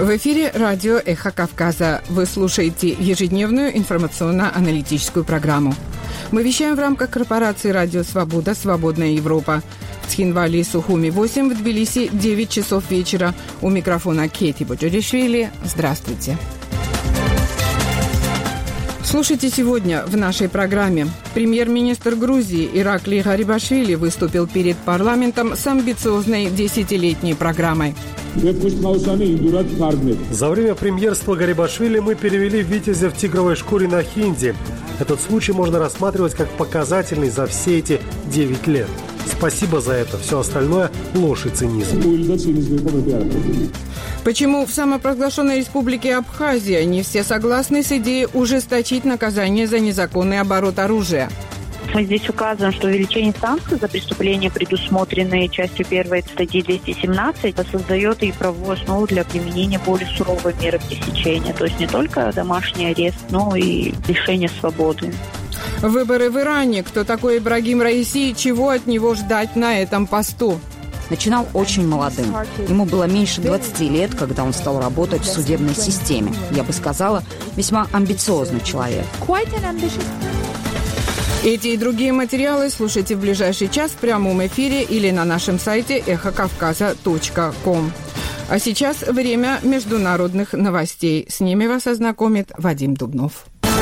В эфире радио «Эхо Кавказа». Вы слушаете ежедневную информационно-аналитическую программу. Мы вещаем в рамках корпорации «Радио Свобода. Свободная Европа». В Тхинвале и Сухуми 8, в Тбилиси 9 часов вечера. У микрофона Кети Боджоришвили. Здравствуйте. Слушайте сегодня в нашей программе. Премьер-министр Грузии Ираклий Гарибашвили выступил перед парламентом с амбициозной 10-летней программой. За время премьерства Гарибашвили мы перевели «Витязя в тигровой шкуре» на хинди. Этот случай можно рассматривать как показательный за все эти 9 лет. Спасибо за это. Все остальное – ложь и цинизм. Почему в самопровозглашенной республике Абхазия не все согласны с идеей ужесточить наказание за незаконный оборот оружия? Мы здесь указываем, что увеличение санкций за преступления, предусмотренные частью 1 статьи 217, создает и правовую основу для применения более суровой меры пресечения. То есть не только домашний арест, но и лишение свободы. Выборы в Иране. Кто такой Ибрагим Раиси? Чего от него ждать на этом посту? Начинал очень молодым. Ему было меньше 20 лет, когда он стал работать в судебной системе. Я бы сказала, весьма амбициозный человек. Эти и другие материалы слушайте в ближайший час в прямом эфире или на нашем сайте эхокавказа.ком. А сейчас время международных новостей. С ними вас ознакомит Вадим Дубнов.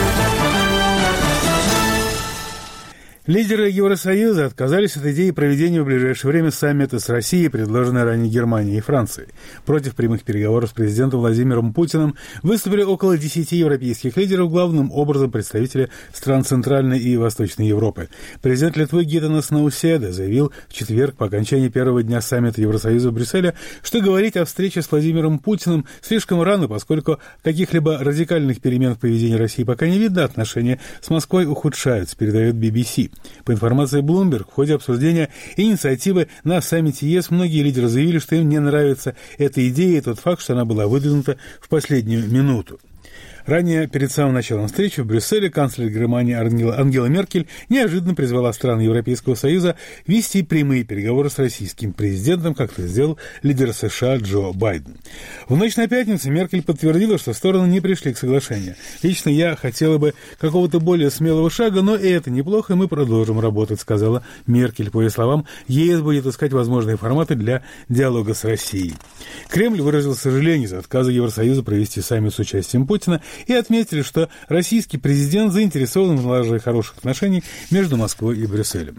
Лидеры Евросоюза отказались от идеи проведения в ближайшее время саммита с Россией, предложенной ранее Германией и Францией. Против прямых переговоров с президентом Владимиром Путиным выступили около 10 европейских лидеров, главным образом представители стран Центральной и Восточной Европы. Президент Литвы Гитанас Науседа заявил в четверг по окончании первого дня саммита Евросоюза в Брюсселе, что говорить о встрече с Владимиром Путиным слишком рано, поскольку каких-либо радикальных перемен в поведении России пока не видно, отношения с Москвой ухудшаются, передает BBC. По информации Bloomberg, в ходе обсуждения инициативы на саммите ЕС многие лидеры заявили, что им не нравится эта идея и тот факт, что она была выдвинута в последнюю минуту. Ранее, перед самым началом встречи в Брюсселе, канцлер Германии Ангела Меркель неожиданно призвала страны Европейского Союза вести прямые переговоры с российским президентом, как это сделал лидер США Джо Байден. В ночь на пятницу Меркель подтвердила, что стороны не пришли к соглашению. «Лично я хотела бы какого-то более смелого шага, но и это неплохо, и мы продолжим работать», сказала Меркель. По ее словам, ЕС будет искать возможные форматы для диалога с Россией. Кремль выразил сожаление за отказы Евросоюза провести саммит с участием Путина и отметили, что российский президент заинтересован в налаживании хороших отношений между Москвой и Брюсселем.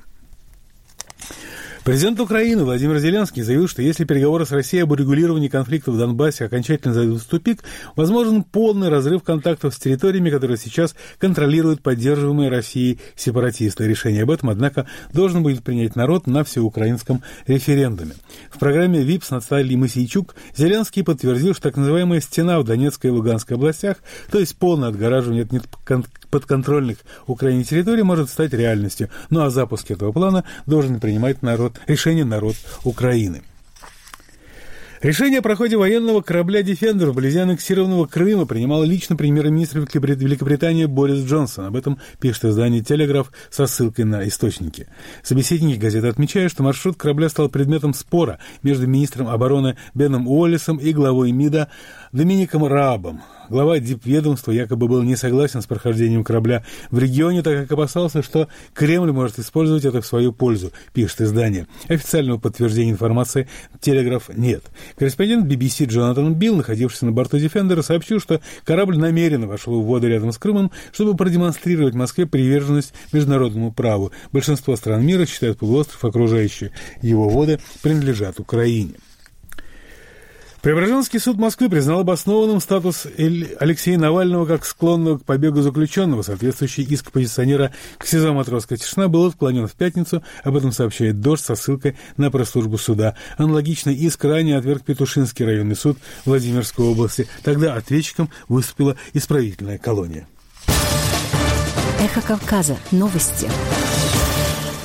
Президент Украины Владимир Зеленский заявил, что если переговоры с Россией об урегулировании конфликта в Донбассе окончательно зайдут в тупик, возможен полный разрыв контактов с территориями, которые сейчас контролируют поддерживаемые Россией сепаратисты. Решение об этом, однако, должен будет принять народ на всеукраинском референдуме. В программе ВИП с Натальей Мосейчук Зеленский подтвердил, что так называемая стена в Донецкой и Луганской областях, то есть полное отгораживание от подконтрольных Украине территорий, может стать реальностью. Ну а запуск этого плана должен принимать решение народ Украины. Решение о проходе военного корабля «Дефендер» вблизи аннексированного Крыма принимал лично премьер-министр Великобритании Борис Джонсон. Об этом пишет издание «Телеграф» со ссылкой на источники. Собеседники газеты отмечают, что маршрут корабля стал предметом спора между министром обороны Беном Уоллесом и главой МИДа Домиником Раабом. Глава дипведомства якобы был не согласен с прохождением корабля в регионе, так как опасался, что Кремль может использовать это в свою пользу, пишет издание. Официального подтверждения информации «Телеграф» нет. Корреспондент BBC Джонатан Билл, находившийся на борту «Дефендера», сообщил, что корабль намеренно вошел в воды рядом с Крымом, чтобы продемонстрировать Москве приверженность международному праву. Большинство стран мира считают полуостров, окружающие его воды, принадлежат Украине. Преображенский суд Москвы признал обоснованным статус Алексея Навального как склонного к побегу заключенного. Соответствующий иск оппозиционера к СИЗО «Матросская тишина» был отклонен в пятницу. Об этом сообщает «Дождь» со ссылкой на пресс-службу суда. Аналогичный иск ранее отверг Петушинский районный суд Владимирской области. Тогда ответчиком выступила исправительная колония. Эхо Кавказа. Новости.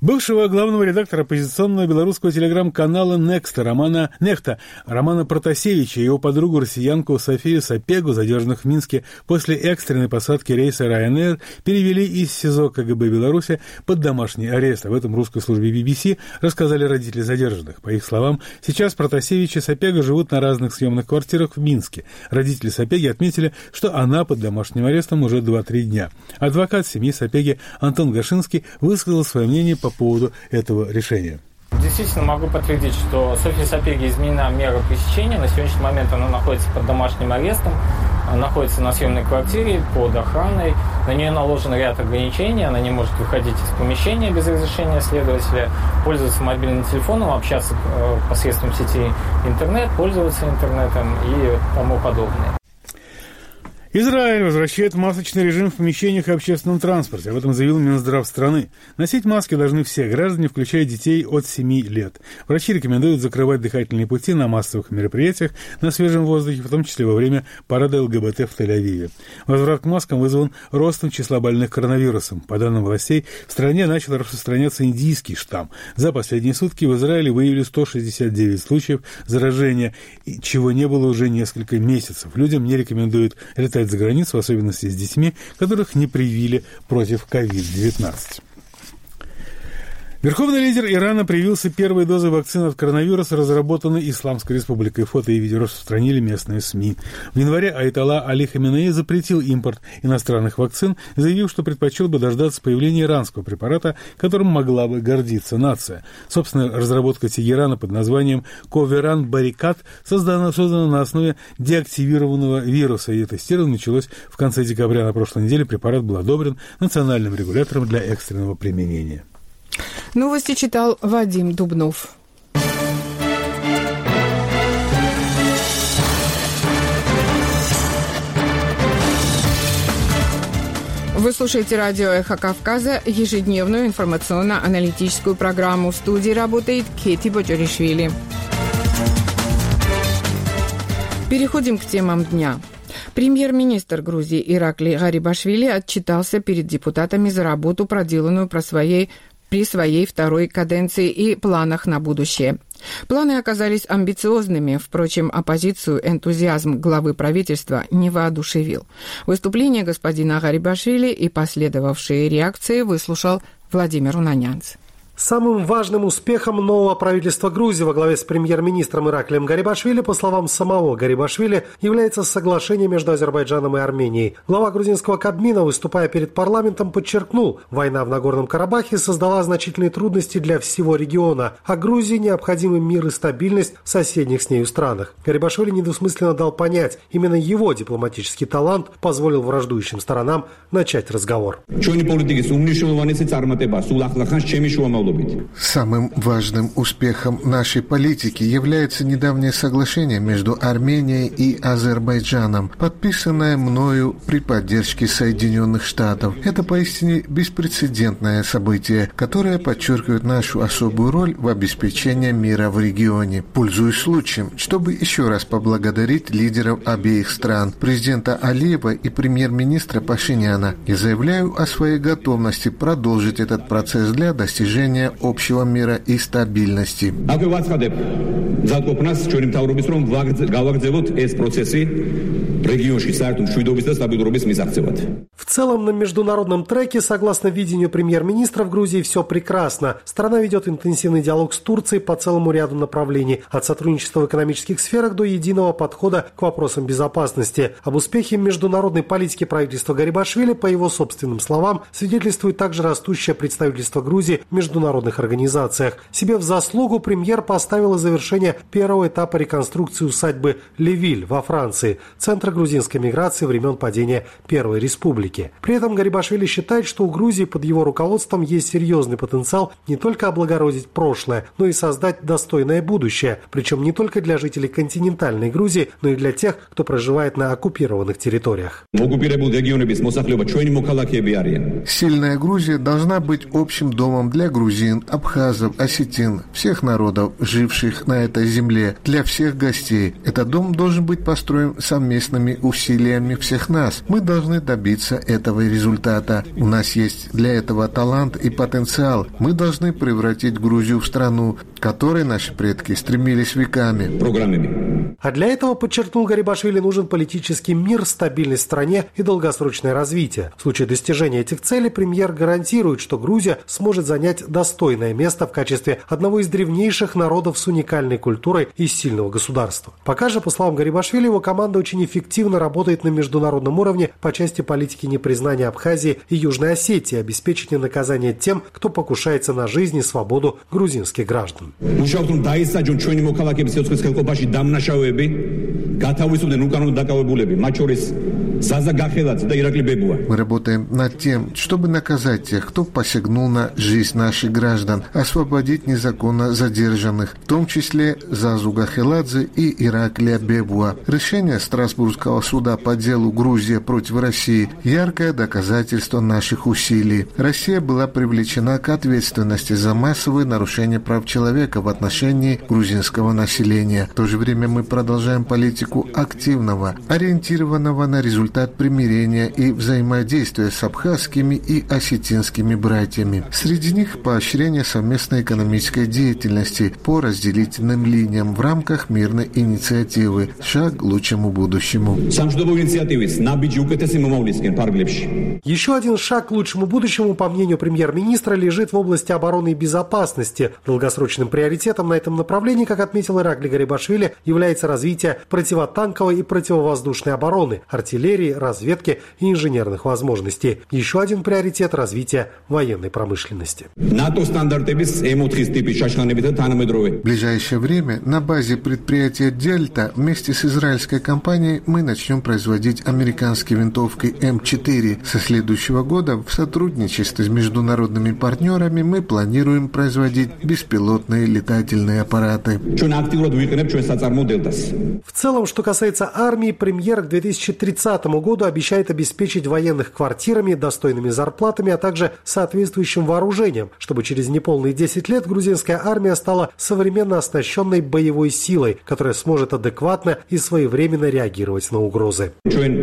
Бывшего главного редактора оппозиционного белорусского телеграм-канала «Некста» Романа Протасевича и его подругу россиянку Софию Сапегу, задержанных в Минске после экстренной посадки рейса Ryanair, перевели из СИЗО КГБ Беларуси под домашний арест. Об этом русской службе BBC рассказали родители задержанных. По их словам, сейчас Протасевич и Сапега живут на разных съемных квартирах в Минске. Родители Сапеги отметили, что она под домашним арестом уже 2-3 дня. Адвокат семьи Сапеги Антон Гашинский высказал свое мнение по поводу этого решения. Действительно могу подтвердить, что Софье Сапеге изменена мера пресечения. На сегодняшний момент она находится под домашним арестом, находится на съемной квартире под охраной. На нее наложен ряд ограничений. Она не может выходить из помещения без разрешения следователя, пользоваться мобильным телефоном, общаться посредством сети интернет, пользоваться интернетом и тому подобное. Израиль возвращает масочный режим в помещениях и общественном транспорте. Об этом заявил Минздрав страны. Носить маски должны все граждане, включая детей от 7 лет. Врачи рекомендуют закрывать дыхательные пути на массовых мероприятиях на свежем воздухе, в том числе во время парада ЛГБТ в Тель-Авиве. Возврат к маскам вызван ростом числа больных коронавирусом. По данным властей, в стране начал распространяться индийский штамм. За последние сутки в Израиле выявили 169 случаев заражения, чего не было уже несколько месяцев. Людям не рекомендуют летать за границу, в особенности с детьми, которых не привили против COVID-19. Верховный лидер Ирана привился первой дозой вакцины от коронавируса, разработанной Исламской Республикой. Фото и видео распространили местные СМИ. В январе Аятолла Али Хаменеи запретил импорт иностранных вакцин, заявив, что предпочел бы дождаться появления иранского препарата, которым могла бы гордиться нация. Собственно, разработка Тегерана под названием Коверан Барикат создана на основе деактивированного вируса. И тестирование началось в конце декабря. На прошлой неделе препарат был одобрен национальным регулятором для экстренного применения. Новости читал Вадим Дубнов. Вы слушаете радио «Эхо Кавказа», ежедневную информационно-аналитическую программу. В студии работает Кети Боджоришвили. Переходим к темам дня. Премьер-министр Грузии Иракли Гарибашвили отчитался перед депутатами за работу, проделанную при своей второй каденции и планах на будущее. Планы оказались амбициозными, впрочем, оппозицию энтузиазм главы правительства не воодушевил. Выступление господина Гарибашвили и последовавшие реакции выслушал Владимир Унанянц. Самым важным успехом нового правительства Грузии во главе с премьер-министром Ираклием Гарибашвили, по словам самого Гарибашвили, является соглашение между Азербайджаном и Арменией. Глава грузинского Кабмина, выступая перед парламентом, подчеркнул, война в Нагорном Карабахе создала значительные трудности для всего региона, а Грузии необходимы мир и стабильность в соседних с нею странах. Гарибашвили недвусмысленно дал понять, именно его дипломатический талант позволил враждующим сторонам начать разговор. Самым важным успехом нашей политики является недавнее соглашение между Арменией и Азербайджаном, подписанное мною при поддержке Соединенных Штатов. Это поистине беспрецедентное событие, которое подчеркивает нашу особую роль в обеспечении мира в регионе. Пользуюсь случаем, чтобы еще раз поблагодарить лидеров обеих стран, президента Алиева и премьер-министра Пашиняна, и заявляю о своей готовности продолжить этот процесс для достижения общего мира и стабильности. В целом, на международном треке, согласно видению премьер-министра, в Грузии все прекрасно. Страна ведет интенсивный диалог с Турцией по целому ряду направлений, от сотрудничества в экономических сферах до единого подхода к вопросам безопасности. Об успехе международной политики правительства Гарибашвили, по его собственным словам, свидетельствует также растущее представительство Грузии в международных организациях. Себе в заслугу премьер поставил завершение первого этапа реконструкции усадьбы Левиль во Франции, центра грузинской миграции времен падения Первой Республики. При этом Гарибашвили считает, что у Грузии под его руководством есть серьезный потенциал не только облагородить прошлое, но и создать достойное будущее, причем не только для жителей континентальной Грузии, но и для тех, кто проживает на оккупированных территориях. Сильная Грузия должна быть общим домом для грузин, абхазов, осетин, всех народов, живших на этой земле, для всех гостей. Этот дом должен быть построен совместными совместными усилиями всех нас. Мы должны добиться этого результата. У нас есть для этого талант и потенциал. Мы должны превратить Грузию в страну, к которой наши предки стремились веками. А для этого, подчеркнул Гарибашвили, нужен политический мир, стабильность в стране и долгосрочное развитие. В случае достижения этих целей премьер гарантирует, что Грузия сможет занять достойное место в качестве одного из древнейших народов с уникальной культурой и сильного государства. Пока же, по словам Гарибашвили, его команда очень эффективно работает на международном уровне по части политики непризнания Абхазии и Южной Осетии, обеспечения наказания тем, кто покушается на жизнь и свободу грузинских граждан. Мы работаем над тем, чтобы наказать тех, кто посягнул на жизнь наших граждан, освободить незаконно задержанных, в том числе Зазу Гахеладзе и Ираклия Бебуа. Решение Страсбургского суда по делу Грузия против России – яркое доказательство наших усилий. Россия была привлечена к ответственности за массовые нарушения прав человека в отношении грузинского населения. В то же время мы продолжаем политику активного, ориентированного на результат примирения и взаимодействия с абхазскими и осетинскими братьями. Среди них поощрение совместной экономической деятельности по разделительным линиям в рамках мирной инициативы «Шаг к лучшему будущему». Еще один шаг к лучшему будущему, по мнению премьер-министра, лежит в области обороны и безопасности. Долгосрочным приоритетом на этом направлении, как отметил Иракли Гарибашвили, является развитие противотанковой и противовоздушной обороны, артиллерии, разведки и инженерных возможностей. Еще один приоритет – развитие военной промышленности. В ближайшее время на базе предприятия «Дельта» вместе с израильской компанией мы начнем производить американские винтовки М4. Со следующего года в сотрудничестве с международными партнерами мы планируем производить беспилотные летательные аппараты. В целом, что касается армии, премьер к 2030 году обещает обеспечить военных квартирами, достойными зарплатами, а также соответствующим вооружением, чтобы через неполные 10 лет грузинская армия стала современно оснащенной боевой силой, которая сможет адекватно и своевременно реагировать на угрозы.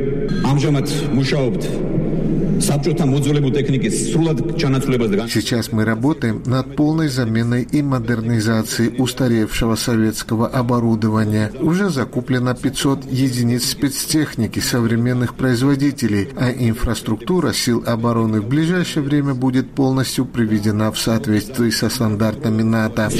Сейчас мы работаем над полной заменой и модернизацией устаревшего советского оборудования. Уже закуплено 500 единиц спецтехники современных производителей, а инфраструктура сил обороны в ближайшее время будет полностью приведена в соответствии со стандартами НАТО.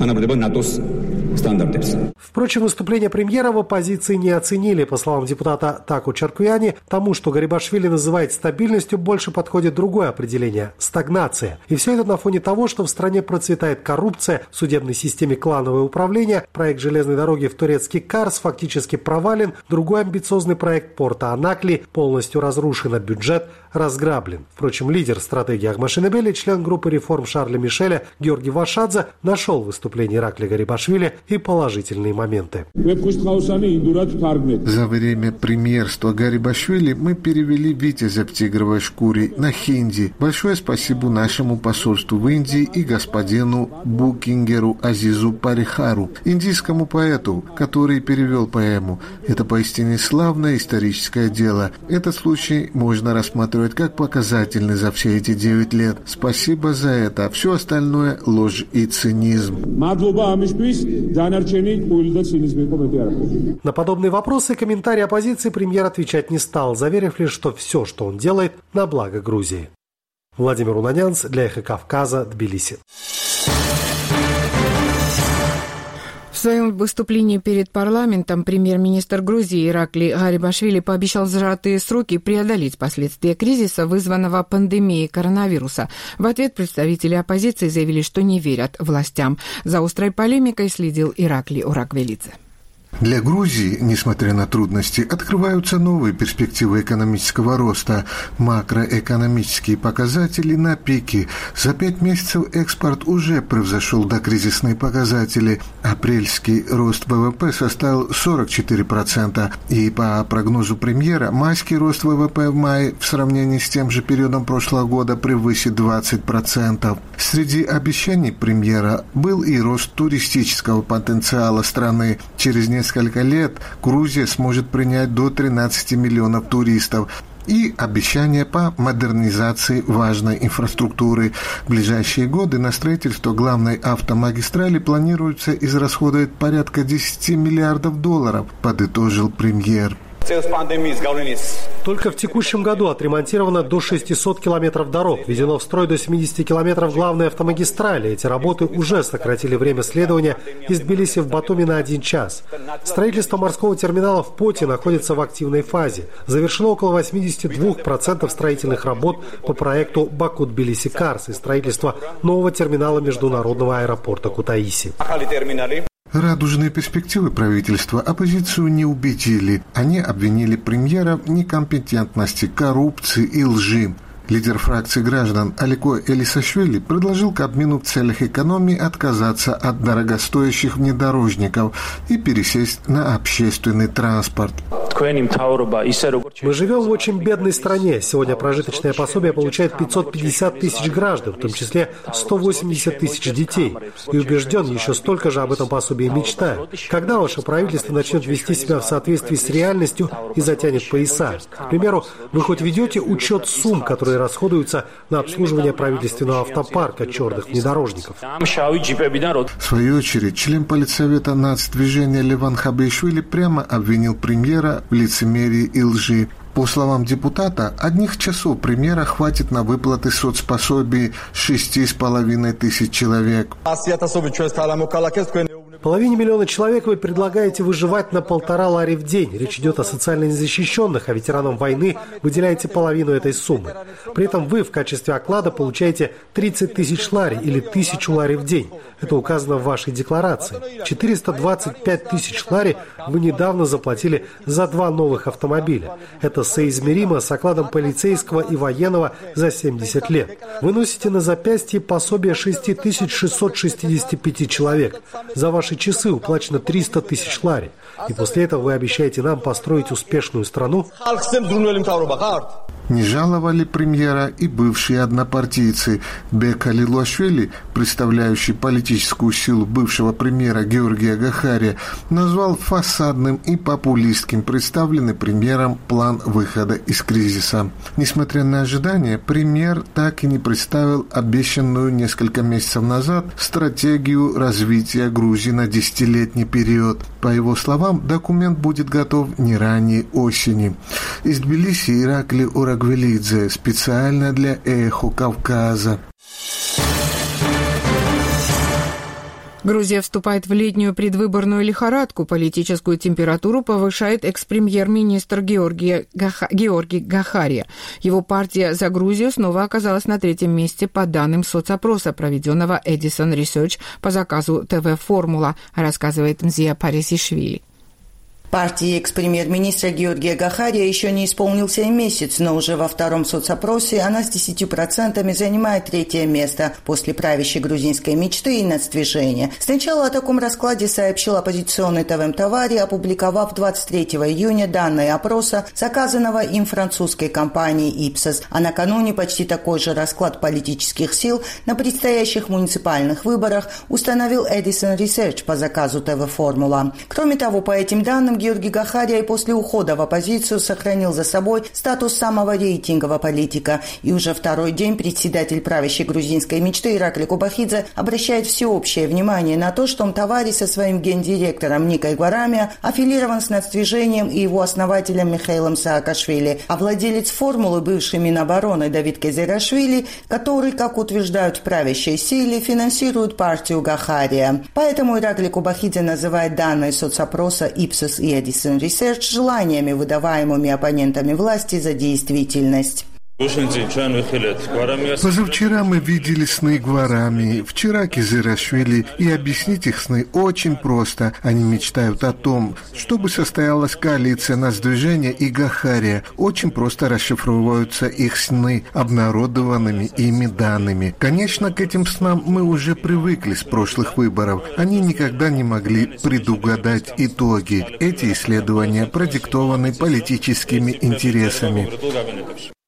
Впрочем, выступление премьера в оппозиции не оценили. По словам депутата Таку Чаркуяни, тому, что Гарибашвили называет стабильностью, больше подходит другое определение – стагнация. И все это на фоне того, что в стране процветает коррупция, в судебной системе клановое управление, проект железной дороги в турецкий Карс фактически провален, другой амбициозный проект порта Анакли полностью разрушен, а бюджет разграблен. Впрочем, лидер стратегии Ахмашинебели, член группы реформ Шарля Мишеля Георгий Вашадзе нашел в выступлении Иракли Гарибашвили и положительные моменты. За время премьерства Гарибашвили мы перевели «Витязя в тигровой шкуре» на хинди. Большое спасибо нашему посольству в Индии и господину Букингеру Азизу Парихару, индийскому поэту, который перевел поэму. Это поистине славное историческое дело. Этот случай можно рассматривать как показательный за все эти 9 лет. Спасибо за это. Все остальное – ложь и цинизм. На подобные вопросы и комментарии оппозиции премьер отвечать не стал, заверив лишь, что все, что он делает, на благо Грузии. Владимир Унанянц для «Эхо Кавказа», Тбилиси. В своем выступлении перед парламентом премьер-министр Грузии Иракли Гарибашвили пообещал в сжатые сроки преодолеть последствия кризиса, вызванного пандемией коронавируса. В ответ представители оппозиции заявили, что не верят властям. За острой полемикой следил Иракли Ураквелидзе. Для Грузии, несмотря на трудности, открываются новые перспективы экономического роста. Макроэкономические показатели на пике. За 5 месяцев экспорт уже превзошел докризисные показатели. Апрельский рост ВВП составил 44%. И по прогнозу премьера, майский рост ВВП в мае в сравнении с тем же периодом прошлого года превысит 20%. Среди обещаний премьера был и рост туристического потенциала страны. Через несколько несколько лет Грузия сможет принять до 13 миллионов туристов. И обещания по модернизации важной инфраструктуры. В ближайшие годы на строительство главной автомагистрали планируется израсходовать порядка $10 миллиардов, подытожил премьер. Только в текущем году отремонтировано до 600 километров дорог, введено в строй до 70 километров главной автомагистрали. Эти работы уже сократили время следования из Тбилиси в Батуми на 1 час. Строительство морского терминала в Поте находится в активной фазе. Завершено около 82% строительных работ по проекту Баку-Тбилиси-Карс и строительство нового терминала международного аэропорта Кутаиси. Радужные перспективы правительства оппозицию не убедили. Они обвинили премьера в некомпетентности, коррупции и лжи. Лидер фракции граждан Алико Элисашвили предложил Кабмину в целях экономии отказаться от дорогостоящих внедорожников и пересесть на общественный транспорт. Мы живем в очень бедной стране. Сегодня прожиточное пособие получает 550 тысяч граждан, в том числе 180 тысяч детей. И убежден, еще столько же об этом пособии мечтаю. Когда ваше правительство начнет вести себя в соответствии с реальностью и затянет пояса? К примеру, вы хоть ведете учет сумм, которые расходуются на обслуживание правительственного автопарка черных внедорожников? В свою очередь, член политсовета нацдвижения Леван Хабишвили прямо обвинил премьера в лицемерии и лжи. По словам депутата, одних часов премьера хватит на выплаты соцпособий 6,5 тысяч человек. Половине миллиона человек вы предлагаете выживать на 1,5 лари в день. Речь идет о социально незащищенных, а ветеранам войны выделяете половину этой суммы. При этом вы в качестве оклада получаете 30 тысяч лари или 1000 лари в день. Это указано в вашей декларации. 425 тысяч лари вы недавно заплатили за 2 новых автомобиля. Это соизмеримо с окладом полицейского и военного за 70 лет. Вы носите на запястье пособие 6665 человек. За ваши часы уплачено 300 тысяч лари. И после этого вы обещаете нам построить успешную страну? Не жаловали премьера и бывшие однопартийцы. Бека Лилуашвили, представляющий политическую силу бывшего премьера Георгия Гахария, назвал фасадным и популистским представленный премьером план выхода из кризиса. Несмотря на ожидания, премьер так и не представил обещанную несколько месяцев назад стратегию развития Грузии на 10-летний период. По его словам, документ будет готов не ранее осени. Из Тбилиси Иракли Урагвелидзе специально для «Эхо Кавказа». Грузия вступает в летнюю предвыборную лихорадку. Политическую температуру повышает экс-премьер-министр Георгий Гахария. Его партия «За Грузию» снова оказалась на 3-м месте по данным соцопроса, проведенного Edison Research по заказу ТВ-Формула, рассказывает Мзия Парисишвили. Партии экс-премьер-министра Георгия Гахария еще не исполнился и месяц, но уже во 2-м соцопросе она с 10% занимает 3-е место после правящей грузинской мечты и нацдвижения. Сначала о таком раскладе сообщил оппозиционный ТВ Тавари, опубликовав 23 июня данные опроса, заказанного им французской компанией Ipsos. А накануне почти такой же расклад политических сил на предстоящих муниципальных выборах установил Edison Research по заказу ТВ-Формула. Кроме того, по этим данным, Георгий Гахария и после ухода в оппозицию сохранил за собой статус самого рейтингового политика. И уже 2-й день председатель правящей грузинской мечты Иракли Кубахидзе обращает всеобщее внимание на то, что Тавари со своим гендиректором Никой Гварамия аффилирован с нацдвижением и его основателем Михаилом Саакашвили, а владелец «Формулы» бывший Минобороны Давид Кезирашвили, который, как утверждают в правящей силе, финансирует партию Гахария. Поэтому Иракли Кубахидзе называет данные соцопроса Ipsos и Edison Research желаниями, выдаваемыми оппонентами власти за действительность. Позавчера мы видели сны Гварамии, вчера Кезирашвили, и объяснить их сны очень просто. Они мечтают о том, чтобы состоялась коалиция нацдвижения и Гахария. Очень просто расшифровываются их сны обнародованными ими данными. Конечно, к этим снам мы уже привыкли с прошлых выборов. Они никогда не могли предугадать итоги. Эти исследования продиктованы политическими интересами.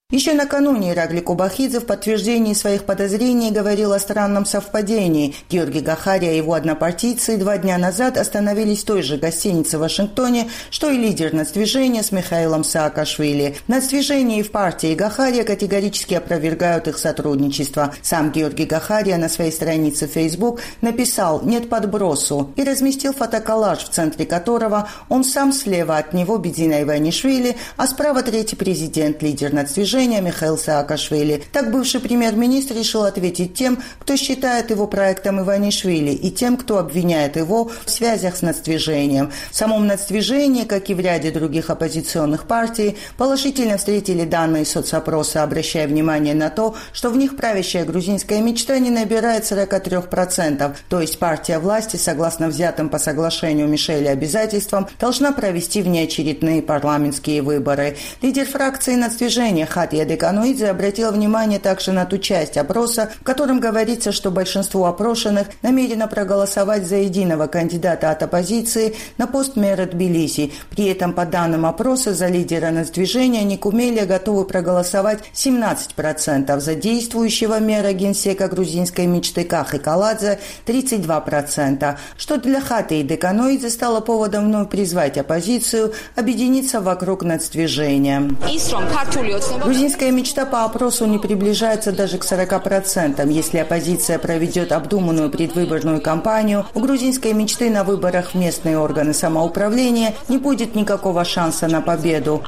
Еще накануне Иракли Кубахидзе в подтверждении своих подозрений говорил о странном совпадении. Георгий Гахария и его однопартийцы 2 дня назад остановились в той же гостинице в Вашингтоне, что и лидер нацдвижения с Михаилом Саакашвили. Нацдвижение и в партии Гахария категорически опровергают их сотрудничество. Сам Георгий Гахария на своей странице в Facebook написал «Нет подбросу» и разместил фотоколлаж, в центре которого он сам, слева от него Бедзина Иванишвили, а справа третий президент, лидер нацдвижения Михаил Саакашвили. Так бывший премьер-министр решил ответить тем, кто считает его проектом Иванишвили, и тем, кто обвиняет его в связях с нацдвижением. В самом нацдвижении, как и в ряде других оппозиционных партий, положительно встретили данные соцопроса, обращая внимание на то, что в них правящая грузинская мечта не набирает 43%, то есть партия власти, согласно взятым по соглашению Мишеля обязательствам, должна провести внеочередные парламентские выборы. Лидер фракции нацдвижения Хатия Деканоидзе обратила внимание также на ту часть опроса, в котором говорится, что большинство опрошенных намерено проголосовать за единого кандидата от оппозиции на пост мэра Тбилиси. При этом, по данным опроса, за лидера нацдвижения Никумелия готовы проголосовать 17%, за действующего мэра генсека грузинской мечты Кахи Каладзе 32%, что для Хатии Деканоидзе стало поводом вновь призвать оппозицию объединиться вокруг нацдвижения. Грузинская мечта по опросу не приближается даже к 40%. Если оппозиция проведет обдуманную предвыборную кампанию, у грузинской мечты на выборах в местные органы самоуправления не будет никакого шанса на победу,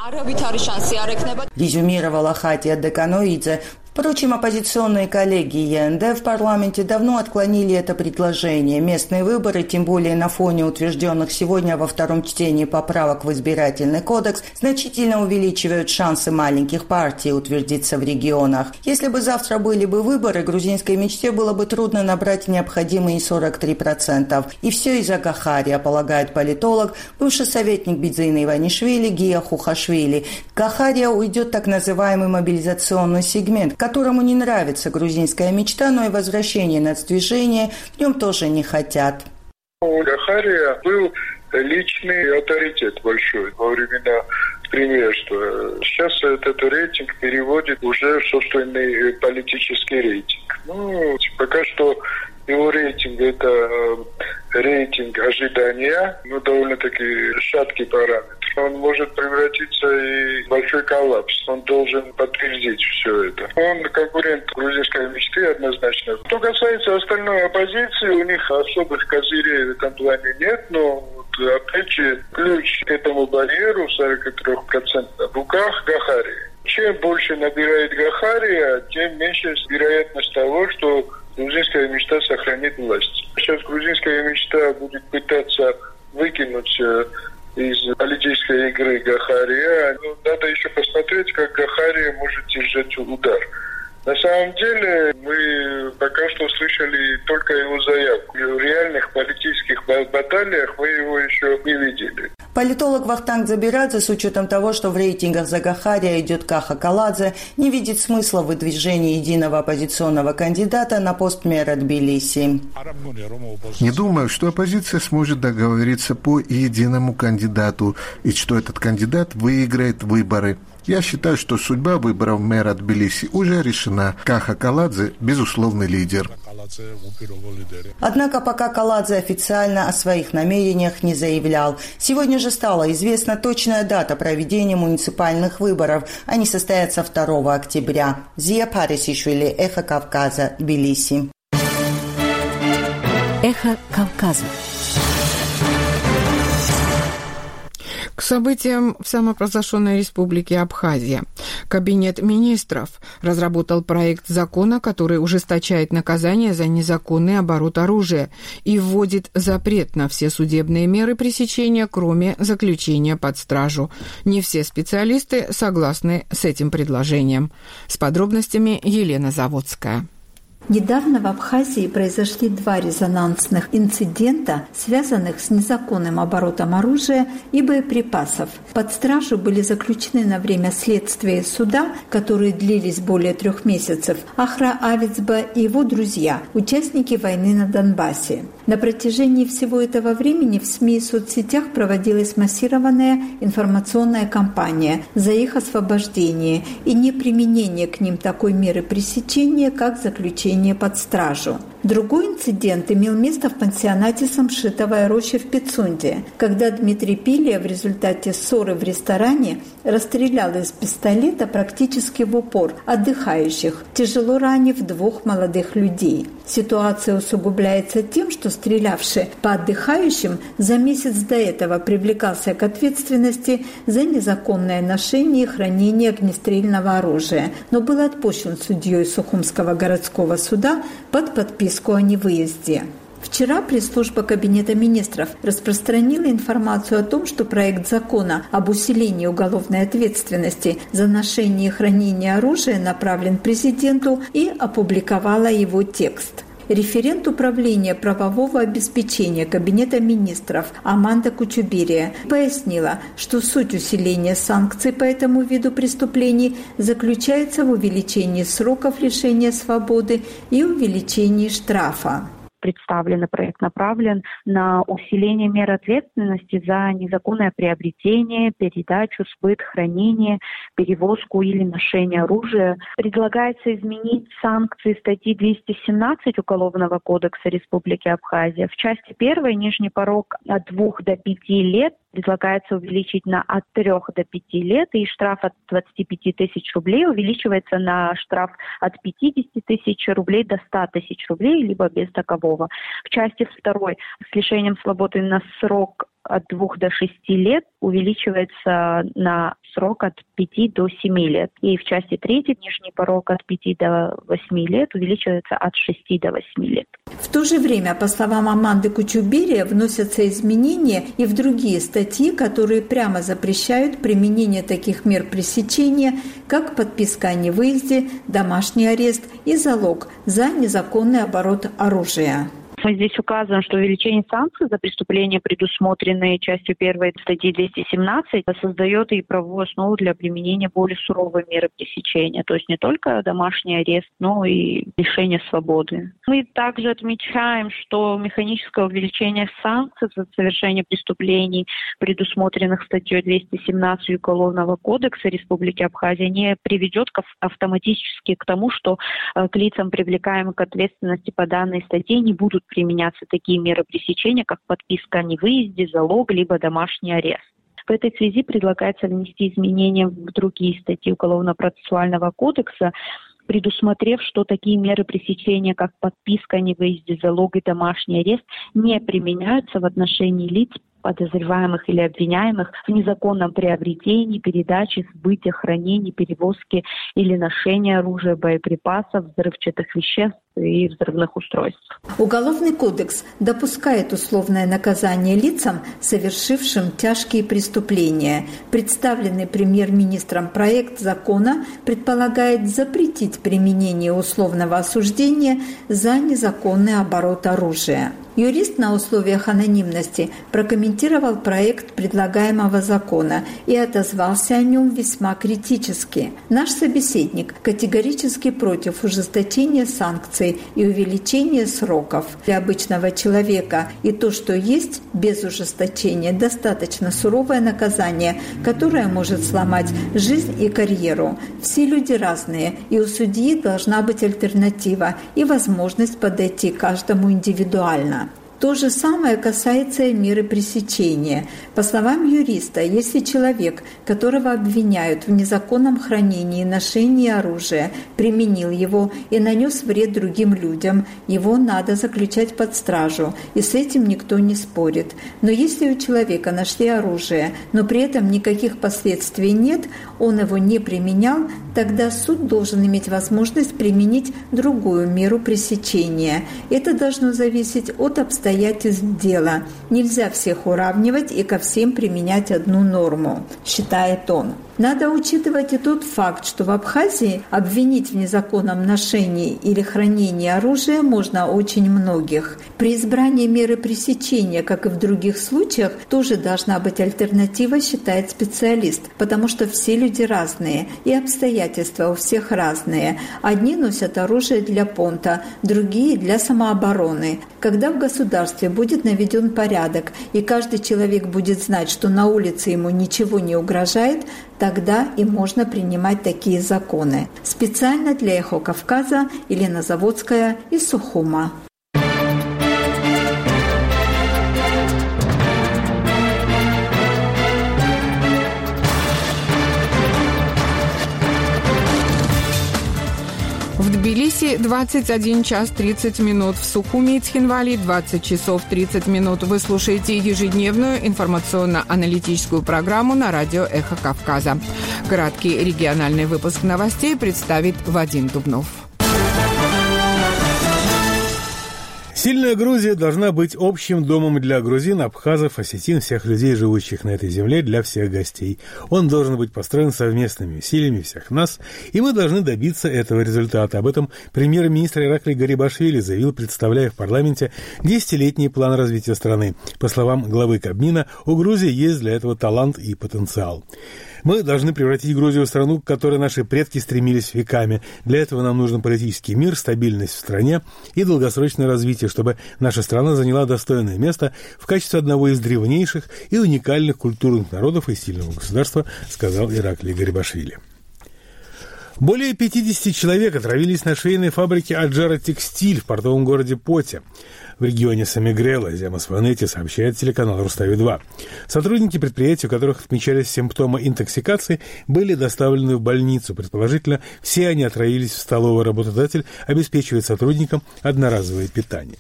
резюмировала Хатия Деканоидзе. Впрочем, оппозиционные коллеги ЕНД в парламенте давно отклонили это предложение. Местные выборы, тем более на фоне утвержденных сегодня во втором чтении поправок в избирательный кодекс, значительно увеличивают шансы маленьких партий утвердиться в регионах. Если бы завтра были бы выборы, грузинской мечте было бы трудно набрать необходимые 43%. И все из-за Гахария, полагает политолог, бывший советник Бедзины Иванишвили Гия Хухашвили. Гахария уйдет так называемый мобилизационный сегмент, которому не нравится грузинская мечта, но и возвращение нацдвижения в нем тоже не хотят. У Гахария был личный авторитет большой во времена премьерства. Сейчас этот рейтинг переводит уже в собственный политический рейтинг. Пока что его рейтинг – это рейтинг ожидания, довольно-таки шаткий параметр. Он может превратиться и в большой коллапс. Он должен подтвердить все это. Он конкурент грузинской мечты однозначно. Что касается остальной оппозиции, у них особых козырей в этом плане нет, но опять же ключ к этому барьеру 43% в руках Гахария. Чем больше набирает Гахария, тем меньше вероятность того, что грузинская мечта сохранит власть. Сейчас грузинская мечта будет пытаться выкинуть из политической игры Гахария. Надо еще посмотреть, как Гахария может держать удар. На самом деле, мы пока что слышали только его заявку. В реальных политических баталиях мы его еще не видели. Политолог Вахтанг Забирадзе, с учетом того, что в рейтингах за Гахария идет Каха Каладзе, не видит смысла в выдвижении единого оппозиционного кандидата на пост мэра Тбилиси. Не думаю, что оппозиция сможет договориться по единому кандидату и что этот кандидат выиграет выборы. Я считаю, что судьба выборов мэра Тбилиси уже решена. Каха Каладзе – безусловный лидер. Однако пока Каладзе официально о своих намерениях не заявлял. Сегодня же стала известна точная дата проведения муниципальных выборов. Они состоятся 2 октября. Зия Парисишвили, Эхо Кавказа, Тбилиси. Эхо Кавказа. К событиям в самопровозглашенной республике Абхазия. Кабинет министров разработал проект закона, который ужесточает наказание за незаконный оборот оружия и вводит запрет на все судебные меры пресечения, кроме заключения под стражу. Не все специалисты согласны с этим предложением. С подробностями Елена Заводская. Недавно в Абхазии произошли 2 резонансных инцидента, связанных с незаконным оборотом оружия и боеприпасов. Под стражу были заключены на время следствия и суда, которые длились более 3 месяцев, Ахра Авицба и его друзья, участники войны на Донбассе. На протяжении всего этого времени в СМИ и соцсетях проводилась массированная информационная кампания за их освобождение и неприменение к ним такой меры пресечения, как заключение под стражу. Другой инцидент имел место в пансионате «Самшитовая роща» в Пицунде, когда Дмитрий Пилия в результате ссоры в ресторане расстрелял из пистолета практически в упор отдыхающих, тяжело ранив 2 молодых людей. Ситуация усугубляется тем, что стрелявший по отдыхающим за месяц до этого привлекался к ответственности за незаконное ношение и хранение огнестрельного оружия, но был отпущен судьей Сухумского городского суда под подписку о невыезде. Вчера пресс-служба Кабинета министров распространила информацию о том, что проект закона об усилении уголовной ответственности за ношение и хранение оружия направлен президенту и опубликовала его текст. Референт управления правового обеспечения Кабинета министров Аманда Кучубирия пояснила, что суть усиления санкций по этому виду преступлений заключается в увеличении сроков лишения свободы и увеличении штрафа. Представленный проект направлен на усиление мер ответственности за незаконное приобретение, передачу, сбыт, хранение, перевозку или ношение оружия. Предлагается изменить санкции статьи 217 Уголовного кодекса Республики Абхазия. В части 1 нижний порог от 2 до 5 лет предлагается увеличить от 3 до 5 лет, и штраф от 25 тысяч рублей увеличивается на штраф от 50 тысяч рублей до 100 тысяч рублей, либо без такового. В части 2 с лишением свободы на срок от 2 до 6 лет увеличивается на срок от 5 до 7 лет. И в части 3 нижний порог от 5 до 8 лет увеличивается от 6 до 8 лет. В то же время, по словам Аманды Кучубирия, вносятся изменения и в другие статьи, которые прямо запрещают применение таких мер пресечения, как подписка о невыезде, домашний арест и залог за незаконный оборот оружия. Здесь указано, что увеличение санкций за преступления, предусмотренные частью 1 статьи 217, создает и правовую основу для применения более суровой меры пресечения. То есть не только домашний арест, но и лишение свободы. Мы также отмечаем, что механическое увеличение санкций за совершение преступлений, предусмотренных статьей 217 Уголовного кодекса Республики Абхазия, не приведет автоматически к тому, что к лицам, привлекаемым к ответственности по данной статье, не будут применяться такие меры пресечения, как подписка о невыезде, залог, либо домашний арест. В этой связи предлагается внести изменения в другие статьи Уголовно-процессуального кодекса, предусмотрев, что такие меры пресечения, как подписка о невыезде, залог и домашний арест, не применяются в отношении лиц, подозреваемых или обвиняемых в незаконном приобретении, передаче, сбыте, хранении, перевозке или ношении оружия, боеприпасов, взрывчатых веществ и взрывных устройств. Уголовный кодекс допускает условное наказание лицам, совершившим тяжкие преступления. Представленный премьер-министром проект закона предполагает запретить применение условного осуждения за незаконный оборот оружия. Юрист на условиях анонимности прокомментировал проект предлагаемого закона и отозвался о нем весьма критически. Наш собеседник категорически против ужесточения санкций и увеличения сроков для обычного человека, и то, что есть без ужесточения, достаточно суровое наказание, которое может сломать жизнь и карьеру. Все люди разные, и у судьи должна быть альтернатива и возможность подойти к каждому индивидуально. То же самое касается и меры пресечения. По словам юриста, если человек, которого обвиняют в незаконном хранении и ношении оружия, применил его и нанес вред другим людям, его надо заключать под стражу, и с этим никто не спорит. Но если у человека нашли оружие, но при этом никаких последствий нет, он его не применял, тогда суд должен иметь возможность применить другую меру пресечения. Это должно зависеть от обстоятельств дела. Нельзя всех уравнивать и ко всем применять одну норму, считает он. Надо учитывать и тот факт, что в Абхазии обвинить в незаконном ношении или хранении оружия можно очень многих. При избрании меры пресечения, как и в других случаях, тоже должна быть альтернатива, считает специалист, потому что все люди разные, и обстоятельства у всех разные. Одни носят оружие для понта, другие для самообороны. Когда в государстве будет наведен порядок, и каждый человек будет знать, что на улице ему ничего не угрожает, тогда и можно принимать такие законы. Специально для «Эхо Кавказа» Елена Заводская из Сухума. В Тбилиси 21 час 30 минут, в Сухуми и Цхинвали 20 часов 30 минут. Вы слушаете ежедневную информационно-аналитическую программу на радио «Эхо Кавказа». Краткий региональный выпуск новостей представит Вадим Дубнов. Сильная Грузия должна быть общим домом для грузин, абхазов, осетин, всех людей, живущих на этой земле, для всех гостей. Он должен быть построен совместными усилиями всех нас, и мы должны добиться этого результата. Об этом премьер-министр Ираклий Гарибашвили заявил, представляя в парламенте 10-летний план развития страны. По словам главы Кабмина, у Грузии есть для этого талант и потенциал. Мы должны превратить Грузию в страну, к которой наши предки стремились веками. Для этого нам нужен политический мир, стабильность в стране и долгосрочное развитие, чтобы наша страна заняла достойное место в качестве одного из древнейших и уникальных культурных народов и сильного государства, сказал Ираклий Гарибашвили. Более 50 человек отравились на швейной фабрике «Аджара Текстиль» в портовом городе Поте в регионе Самигрела, Земасванети, сообщает телеканал Рустави-2. Сотрудники предприятия, у которых отмечались симптомы интоксикации, были доставлены в больницу. Предположительно, все они отравились в столовой. Работодатель обеспечивает сотрудникам одноразовое питание.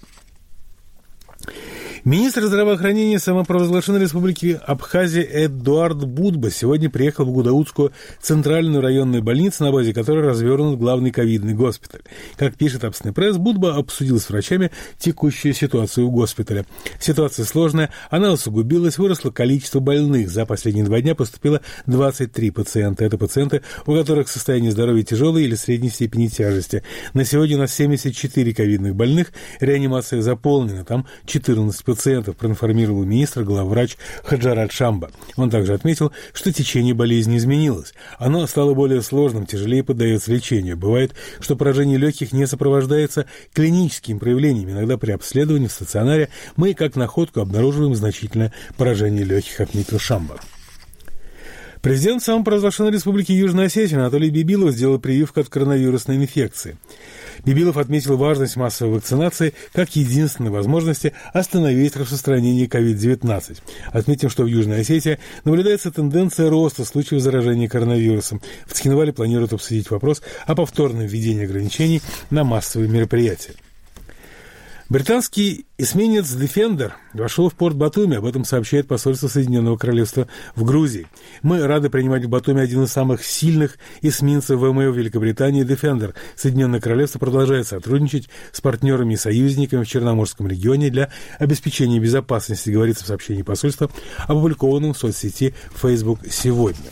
Министр здравоохранения самопровозглашенной республики Абхазия Эдуард Будба сегодня приехал в Гудаутскую центральную районную больницу, на базе которой развернут главный ковидный госпиталь. Как пишет Абсный пресс, Будба обсудил с врачами текущую ситуацию в госпитале. Ситуация сложная, она усугубилась, выросло количество больных. За последние 2 дня поступило 23 пациента. Это пациенты, у которых состояние здоровья тяжелое или средней степени тяжести. На сегодня у нас 74 ковидных больных, реанимация заполнена, там 14 пациентов, проинформировал министр, главврач Хаджарат Шамба. Он также отметил, что течение болезни изменилось. Оно стало более сложным, тяжелее поддается лечению. Бывает, что поражение легких не сопровождается клиническими проявлениями. Иногда при обследовании в стационаре мы, как находку, обнаруживаем значительное поражение легких, отметил Шамба. Президент самопровозглашенной республики Южная Осетия Анатолий Бибилов сделал прививку от коронавирусной инфекции. Бибилов отметил важность массовой вакцинации как единственной возможности остановить распространение COVID-19. Отметим, что в Южной Осетии наблюдается тенденция роста случаев заражения коронавирусом. В Цхинвале планируют обсудить вопрос о повторном введении ограничений на массовые мероприятия. Британский эсминец «Defender» вошел в порт Батуми, об этом сообщает посольство Соединенного Королевства в Грузии. Мы рады принимать в Батуми один из самых сильных эсминцев ВМФ Великобритании «Defender». Соединенное Королевство продолжает сотрудничать с партнерами и союзниками в Черноморском регионе для обеспечения безопасности, говорится в сообщении посольства, опубликованном в соцсети Facebook сегодня.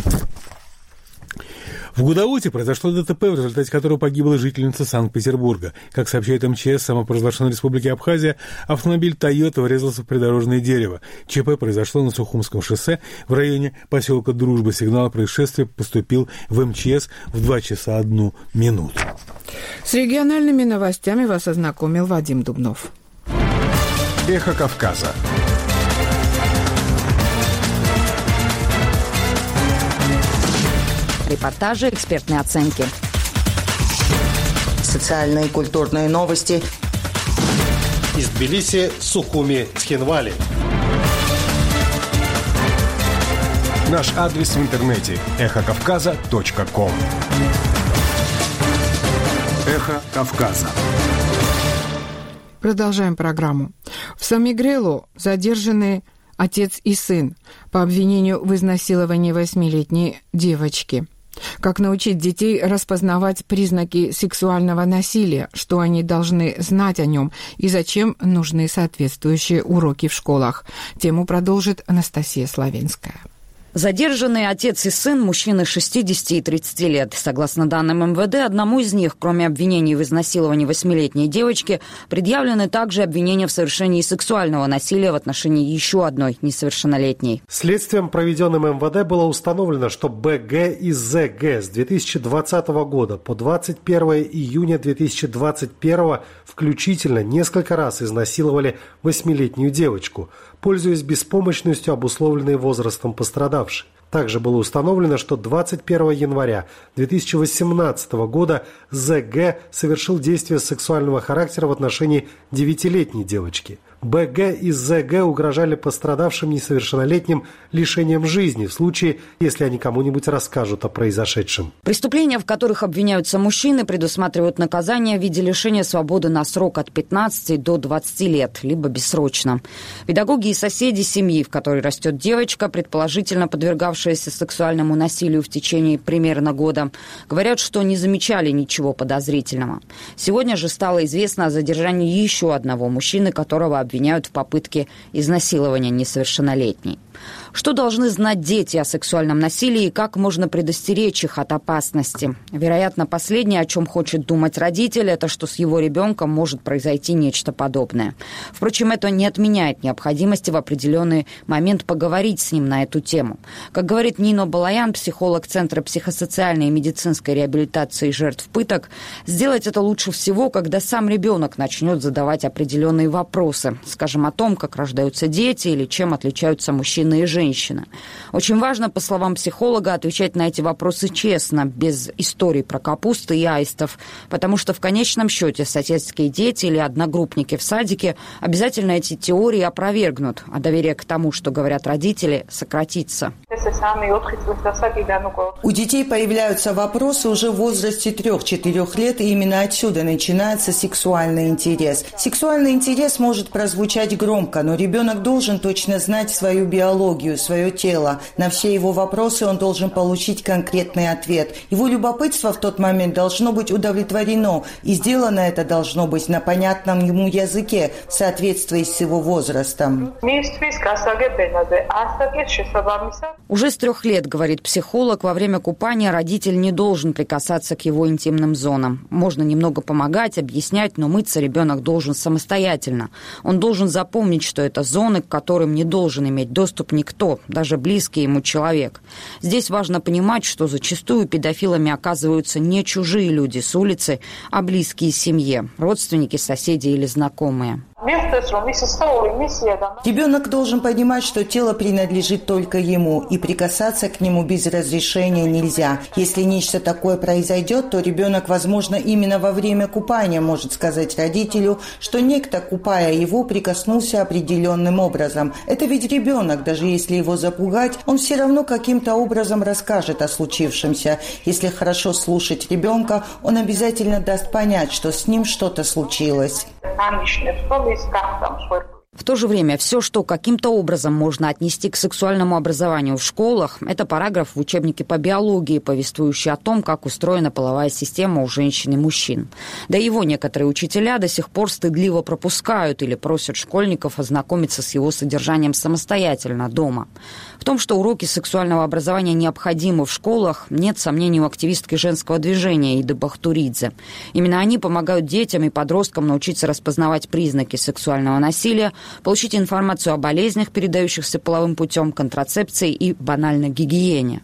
В Гудауте произошло ДТП, в результате которого погибла жительница Санкт-Петербурга. Как сообщает МЧС самопровозглашенной республики Абхазия, автомобиль «Тойота» врезался в придорожное дерево. ЧП произошло на Сухумском шоссе в районе поселка Дружба. Сигнал о происшествии поступил в МЧС в 2 часа 1 минуту. С региональными новостями вас ознакомил Вадим Дубнов. Эхо Кавказа. Репортажи, экспертные оценки. Социальные и культурные новости. Из Тбилиси, Сухуми, Цхинвали. Наш адрес в интернете эхокавказа.ком. Эхо Кавказа. Продолжаем программу. В Самигрелу задержаны отец и сын по обвинению в изнасиловании 8-летней девочки. Как научить детей распознавать признаки сексуального насилия, что они должны знать о нем и зачем нужны соответствующие уроки в школах. Тему продолжит Анастасия Славинская. Задержанные отец и сын, мужчины 60 и 30 лет. Согласно данным МВД, одному из них, кроме обвинений в изнасиловании 8-летней девочки, предъявлены также обвинения в совершении сексуального насилия в отношении еще одной несовершеннолетней. Следствием, проведенным МВД, было установлено, что БГ и ЗГ с 2020 года по 21 июня 2021 включительно несколько раз изнасиловали 8-летнюю девочку, пользуясь беспомощностью, обусловленной возрастом пострадавшей. Также было установлено, что 21 января 2018 года ЗГ совершил действие сексуального характера в отношении 9-летней девочки. БГ и ЗГ угрожали пострадавшим несовершеннолетним лишением жизни в случае, если они кому-нибудь расскажут о произошедшем. Преступления, в которых обвиняются мужчины, предусматривают наказание в виде лишения свободы на срок от 15 до 20 лет, либо бессрочно. Педагоги и соседи семьи, в которой растет девочка, предположительно подвергавшаяся сексуальному насилию в течение примерно года, говорят, что не замечали ничего подозрительного. Сегодня же стало известно о задержании еще одного мужчины, которого обвиняют в попытке изнасилования несовершеннолетней. Что должны знать дети о сексуальном насилии и как можно предостеречь их от опасности? Вероятно, последнее, о чем хочет думать родитель, это что с его ребенком может произойти нечто подобное. Впрочем, это не отменяет необходимости в определенный момент поговорить с ним на эту тему. Как говорит Нино Балаян, психолог Центра психосоциальной и медицинской реабилитации жертв пыток, сделать это лучше всего, когда сам ребенок начнет задавать определенные вопросы, скажем, о том, как рождаются дети или чем отличаются мужчины и женщины. Очень важно, по словам психолога, отвечать на эти вопросы честно, без историй про капусты и аистов, потому что в конечном счете соседские дети или одногруппники в садике обязательно эти теории опровергнут, а доверие к тому, что говорят родители, сократится. У детей появляются вопросы уже в возрасте 3-4 лет, и именно отсюда начинается сексуальный интерес. Сексуальный интерес может прозвучать громко, но ребенок должен точно знать свою биологию, свое тело. На все его вопросы он должен получить конкретный ответ. Его любопытство в тот момент должно быть удовлетворено, и сделано это должно быть на понятном ему языке, в соответствии с его возрастом. Уже с 3 лет, говорит психолог, во время купания родитель не должен прикасаться к его интимным зонам. Можно немного помогать, объяснять, но мыться ребенок должен самостоятельно. Он должен запомнить, что это зоны, к которым не должен иметь доступ никто, даже близкий ему человек. Здесь важно понимать, что зачастую педофилами оказываются не чужие люди с улицы, а близкие семье, родственники, соседи или знакомые. Ребенок должен понимать, что тело принадлежит только ему, и прикасаться к нему без разрешения нельзя. Если нечто такое произойдет, то ребенок, возможно, именно во время купания может сказать родителю, что некто, купая его, прикоснулся определенным образом. Это ведь ребенок, даже если его запугать, он все равно каким-то образом расскажет о случившемся. Если хорошо слушать ребенка, он обязательно даст понять, что с ним что-то случилось. В то же время все, что каким-то образом можно отнести к сексуальному образованию в школах, это параграф в учебнике по биологии, повествующий о том, как устроена половая система у женщин и мужчин. Да его некоторые учителя до сих пор стыдливо пропускают или просят школьников ознакомиться с его содержанием самостоятельно дома. В том, что уроки сексуального образования необходимы в школах, нет сомнений у активистки женского движения Иды Бахтуридзе. Именно они помогают детям и подросткам научиться распознавать признаки сексуального насилия, получить информацию о болезнях, передающихся половым путем, контрацепции и банальной гигиене.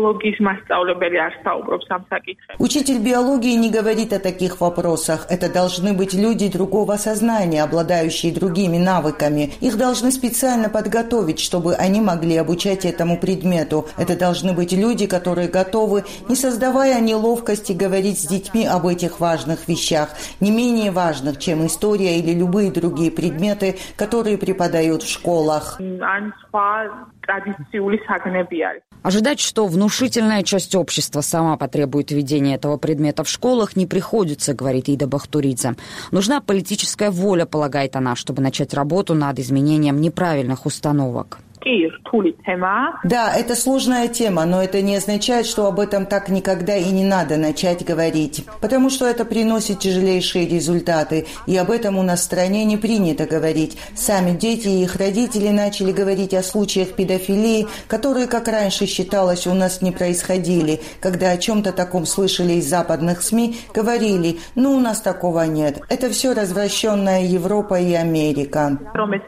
Учитель биологии не говорит о таких вопросах. Это должны быть люди другого сознания, обладающие другими навыками. Их должны специально подготовить, чтобы они могли обучать этому предмету. Это должны быть люди, которые готовы, не создавая неловкости, говорить с детьми об этих важных вещах, не менее важных, чем история или любые другие предметы, которые преподают в школах. Ожидать, что внушительная часть общества сама потребует введения этого предмета в школах, не приходится, говорит Ида Бахтуридзе. Нужна политическая воля, полагает она, чтобы начать работу над изменением неправильных установок. Да, это сложная тема, но это не означает, что об этом так никогда и не надо начать говорить. Потому что это приносит тяжелейшие результаты, и об этом у нас в стране не принято говорить. Сами дети и их родители начали говорить о случаях педофилии, которые, как раньше считалось, у нас не происходили. Когда о чем-то таком слышали из западных СМИ, говорили: у нас такого нет. Это все развращенная Европа и Америка.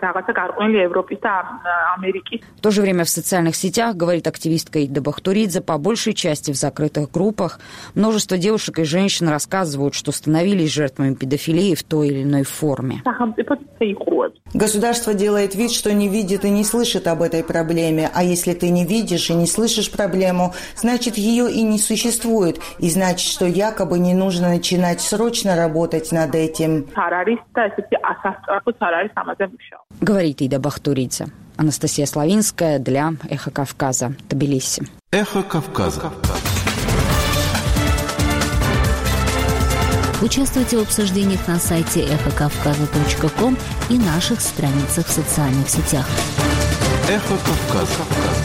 В то же время в социальных сетях, говорит активистка Ида Бахтуридзе, по большей части в закрытых группах множество девушек и женщин рассказывают, что становились жертвами педофилии в той или иной форме. Государство делает вид, что не видит и не слышит об этой проблеме. А если ты не видишь и не слышишь проблему, значит, ее и не существует. И значит, что якобы не нужно начинать срочно работать над этим. Говорит Ида Бахтуридзе. Анастасия Славинская для «Эхо Кавказа», Тбилиси. «Эхо Кавказа». Участвуйте в обсуждениях на сайте эхокавказа.ком и наших страницах в социальных сетях. «Эхо Кавказа».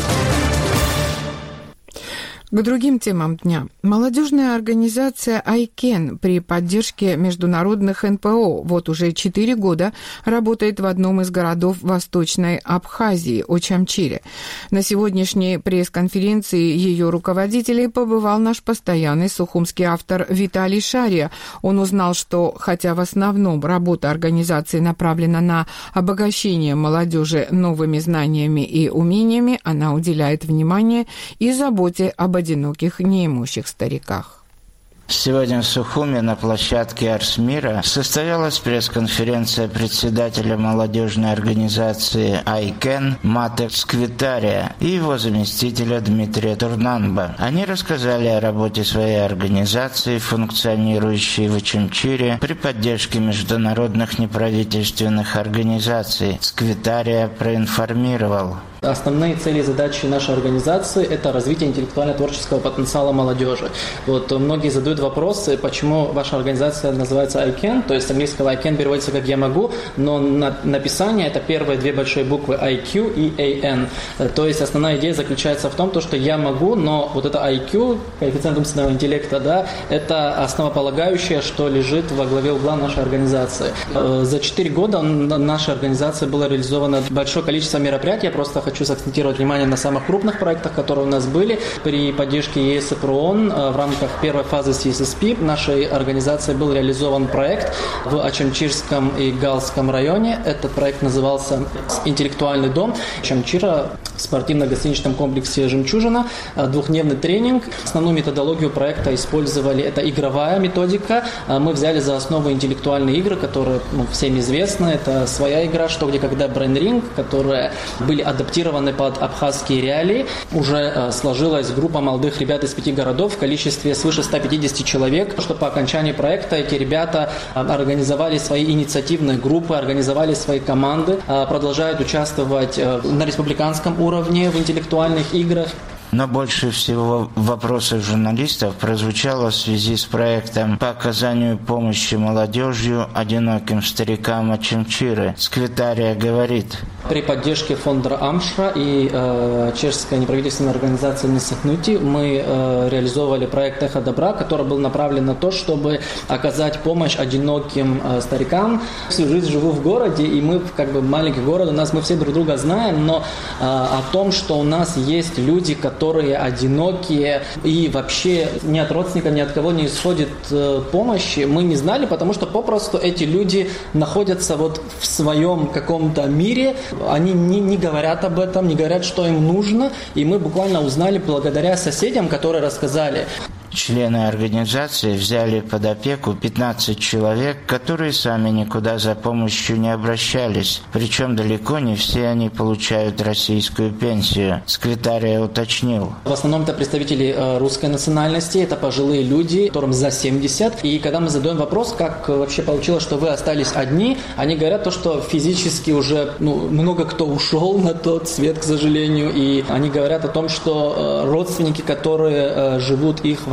К другим темам дня. Молодежная организация «Айкен» при поддержке международных НПО вот уже 4 года работает в одном из городов Восточной Абхазии, Очамчире. На сегодняшней пресс-конференции ее руководителей побывал наш постоянный сухумский автор Виталий Шария. Он узнал, что хотя в основном работа организации направлена на обогащение молодежи новыми знаниями и умениями, она уделяет внимание и заботе об одиноких неимущих стариках. Сегодня в Сухуме на площадке Арсмира состоялась пресс-конференция председателя молодежной организации «Айкен» Мате Сквитария и его заместителя Дмитрия Турнанба. Они рассказали о работе своей организации, функционирующей в Очамчире при поддержке международных неправительственных организаций. Сквитария проинформировал. Основные цели и задачи нашей организации – это развитие интеллектуально-творческого потенциала молодежи. Многие задают вопросы, почему ваша организация называется «Айкен», то есть с английского «Айкен» переводится как «я могу», но написание – это первые две большие буквы IQ и AN. То есть основная идея заключается в том, что я могу, но вот это IQ, коэффициент умственного интеллекта, да, это основополагающее, что лежит во главе угла нашей организации. За 4 года наша организация была реализовано большое количество мероприятий. Я просто хочу сакцентировать внимание на самых крупных проектах, которые у нас были. При поддержке ЕС и ПРООН в рамках первой фазы CSSP нашей организации был реализован проект в Очамчирском и Галском районе. Этот проект назывался «Интеллектуальный дом». Очамчира в спортивно-гостиничном комплексе «Жемчужина». Двухдневный тренинг. Основную методологию проекта использовали. Это игровая методика. Мы взяли за основу интеллектуальные игры, которые всем известны. Это своя игра «Что, где, когда», брейн-ринг, которые были адаптированы под абхазские реалии. Уже сложилась группа молодых ребят из 5 городов в количестве свыше 150 человек, что по окончании проекта эти ребята организовали свои инициативные группы, организовали свои команды, продолжают участвовать на республиканском уровне в интеллектуальных играх. Но больше всего вопросов журналистов прозвучало в связи с проектом по оказанию помощи молодежью одиноким старикам Очамчиры. Сквитария говорит. При поддержке фонда Амшра и чешской неправительственной организации Несахнути мы реализовывали проект «Эхо добра», который был направлен на то, чтобы оказать помощь одиноким старикам. Всю жизнь живу в городе, и мы маленький город, мы все друг друга знаем, но о том, что у нас есть люди, которые одинокие и вообще ни от родственника, ни от кого не исходит помощи, мы не знали, потому что попросту эти люди находятся в своем каком-то мире, они не говорят об этом, не говорят, что им нужно, и мы буквально узнали благодаря соседям, которые рассказали. Члены организации взяли под опеку 15 человек, которые сами никуда за помощью не обращались. Причем далеко не все они получают российскую пенсию. Сквитария уточнил. В основном это представители русской национальности, это пожилые люди, которым за 70. И когда мы задаем вопрос, как вообще получилось, что вы остались одни, они говорят что физически уже много кто ушел на тот свет, к сожалению. И они говорят о том, что родственники, которые живут их в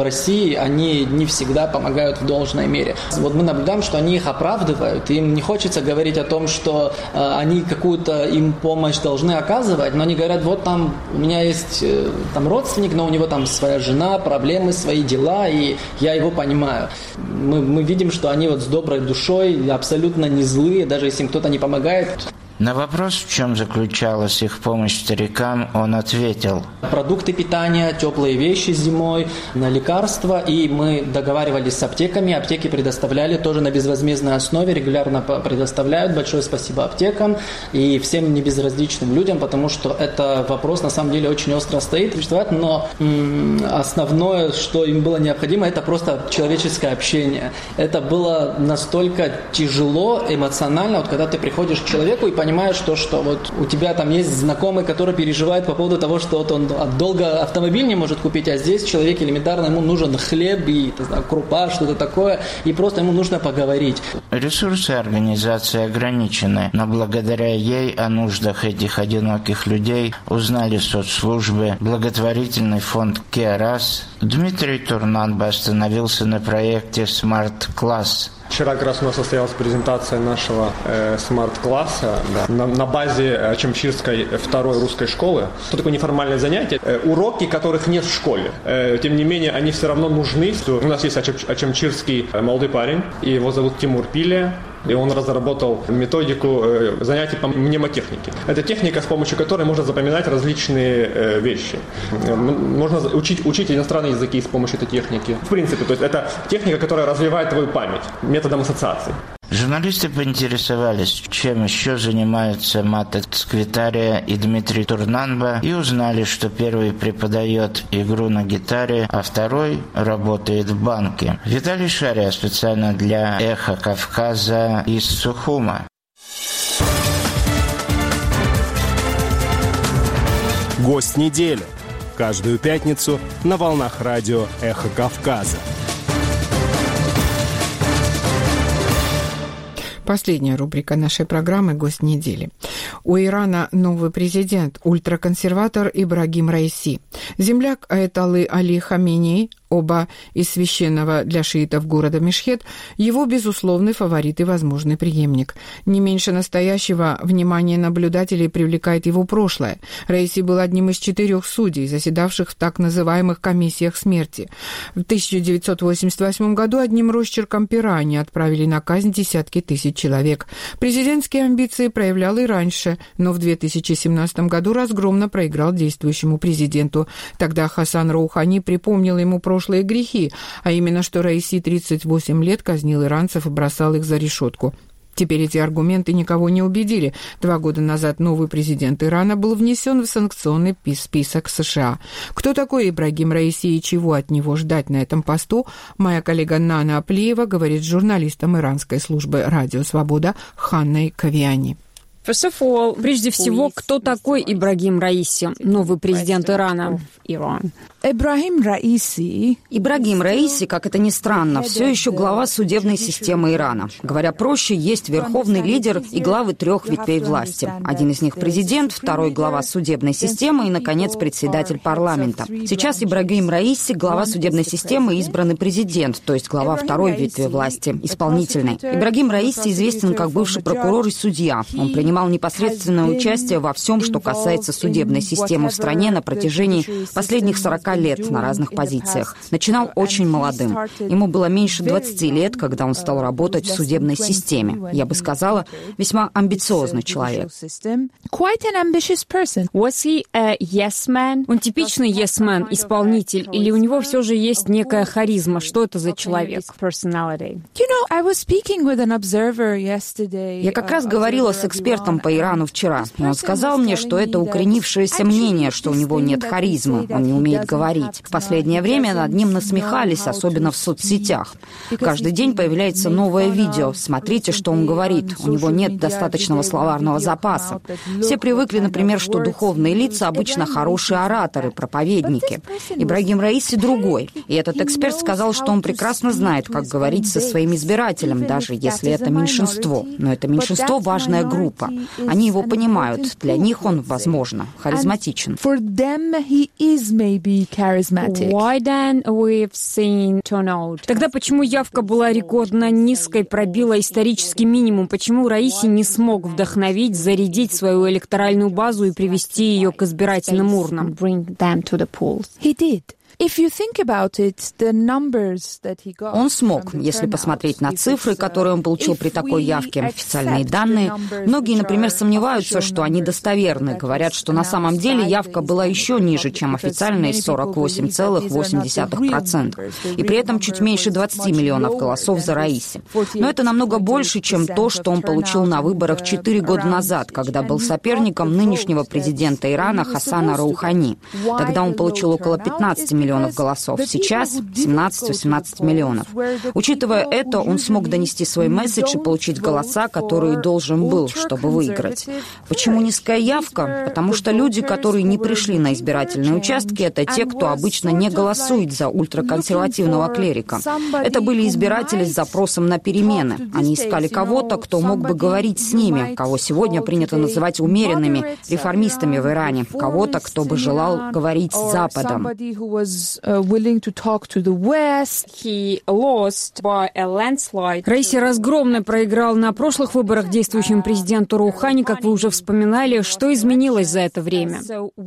России, они не всегда помогают в должной мере. Вот мы наблюдаем, что они их оправдывают, им не хочется говорить о том, что они какую-то им помощь должны оказывать, но они говорят, вот там у меня есть там родственник, но у него там своя жена, проблемы, свои дела, и я его понимаю. Мы видим, что они вот с доброй душой, абсолютно не злые, даже если им кто-то не помогает. На вопрос, в чем заключалась их помощь старикам, он ответил: продукты питания, теплые вещи зимой, на лекарства. И мы договаривались с аптеками. Аптеки предоставляли тоже на безвозмездной основе, регулярно предоставляют. Большое спасибо аптекам и всем небезразличным людям, потому что это вопрос на самом деле очень остро стоит. Но основное, что им было необходимо, это просто человеческое общение. Это было настолько тяжело эмоционально, вот когда ты приходишь к человеку и понимаешь, что вот у тебя там есть знакомый, который переживает по поводу того, что вот он долго автомобиль не может купить, а здесь человек элементарно, ему нужен хлеб и крупа, что-то такое, и просто ему нужно поговорить. Ресурсы организации ограничены, но благодаря ей о нуждах этих одиноких людей узнали соцслужбы, благотворительный фонд «Керас». Дмитрий Турнанба остановился на проекте «Smart Class». Вчера как раз у нас состоялась презентация нашего смарт-класса на базе Ачамчирской второй русской школы. Что такое неформальное занятие? Уроки, которых нет в школе. Тем не менее, они все равно нужны. У нас есть ачамчирский молодой парень, его зовут Тимур Пилия. И он разработал методику занятий по мнемотехнике. Это техника, с помощью которой можно запоминать различные вещи. Можно учить иностранные языки с помощью этой техники. В принципе, то есть это техника, которая развивает твою память методом ассоциаций. Журналисты поинтересовались, чем еще занимаются Мата Цквитария и Дмитрий Турнанба, и узнали, что первый преподает игру на гитаре, а второй работает в банке. Виталий Шария специально для «Эхо Кавказа» из Сухума. Гость недели. Каждую пятницу на волнах радио «Эхо Кавказа». Последняя рубрика нашей программы «Гость недели». У Ирана новый президент, ультраконсерватор Ибрагим Раиси. Земляк аятоллы Али Хаменеи, оба из священного для шиитов города Мешхед, его безусловный фаворит и возможный преемник. Не меньше настоящего внимания наблюдателей привлекает его прошлое. Раиси был одним из 4 судей, заседавших в так называемых комиссиях смерти. В 1988 году одним росчерком пера они отправили на казнь десятки тысяч человек. Президентские амбиции проявлял и раньше, но в 2017 году разгромно проиграл действующему президенту. Тогда Хасан Роухани припомнил ему прошлые грехи, а именно, что Раиси 38 лет казнил иранцев и бросал их за решетку. Теперь эти аргументы никого не убедили. 2 года назад новый президент Ирана был внесен в санкционный список США. Кто такой Ибрагим Раиси и чего от него ждать на этом посту, моя коллега Нана Аплиева говорит с журналистом иранской службы «Радио Свобода» Ханной Кавиани. Прежде всего, кто такой Ибрагим Раиси, новый президент Ирана? Ибрагим Раиси, как это ни странно, все еще глава судебной системы Ирана. Говоря проще, есть верховный лидер и главы 3 ветвей власти. Один из них президент, второй глава судебной системы и, наконец, председатель парламента. Сейчас Ибрагим Раиси, глава судебной системы, избранный президент, то есть глава 2 ветви власти, исполнительной. Ибрагим Раиси известен как бывший прокурор и судья. Он принимал непосредственное участие во всем, что касается судебной системы в стране на протяжении последних 40 лет на разных позициях. Начинал очень молодым. Ему было меньше 20 лет, когда он стал работать в судебной системе. Я бы сказала, весьма амбициозный человек. Он типичный yes-man, исполнитель, или у него все же есть некая харизма? Что это за человек? Я как раз говорила с экспертом по Ирану вчера, и он сказал мне, что это укоренившееся мнение, что у него нет харизмы, он не умеет говорить. В последнее время над ним насмехались, особенно в соцсетях. Каждый день появляется новое видео. Смотрите, что он говорит. У него нет достаточного словарного запаса. Все привыкли, например, что духовные лица обычно хорошие ораторы, проповедники. Ибрагим Раиси другой. И этот эксперт сказал, что он прекрасно знает, как говорить со своим избирателем, даже если это меньшинство. Но это меньшинство — важная группа. Они его понимают. Для них он, возможно, харизматичен. Тогда почему явка была рекордно низкой, пробила исторический минимум? Почему Раиси не смог вдохновить, зарядить свою электоральную базу и привести ее к избирательным урнам? Он смог, если посмотреть на цифры, которые он получил при такой явке, официальные данные. Многие, например, сомневаются, что они достоверны. Говорят, что на самом деле явка была еще ниже, чем официальные 48,8%. И при этом чуть меньше 20 миллионов голосов за Раиси. Но это намного больше, чем то, что он получил на выборах 4 года назад, когда был соперником нынешнего президента Ирана Хасана Роухани. Тогда он получил около 15 миллионов голосов. Сейчас 17-18 миллионов. Учитывая это, он смог донести свой месседж и получить голоса, которые должен был, чтобы выиграть. Почему низкая явка? Потому что люди, которые не пришли на избирательные участки, это те, кто обычно не голосует за ультраконсервативного клерика. Это были избиратели с запросом на перемены. Они искали кого-то, кто мог бы говорить с ними, кого сегодня принято называть умеренными реформистами в Иране, кого-то, кто бы желал говорить с Западом. Раиси разгромно проиграл на прошлых выборах действующему президенту Роухани, как вы уже вспоминали. Что изменилось за это время?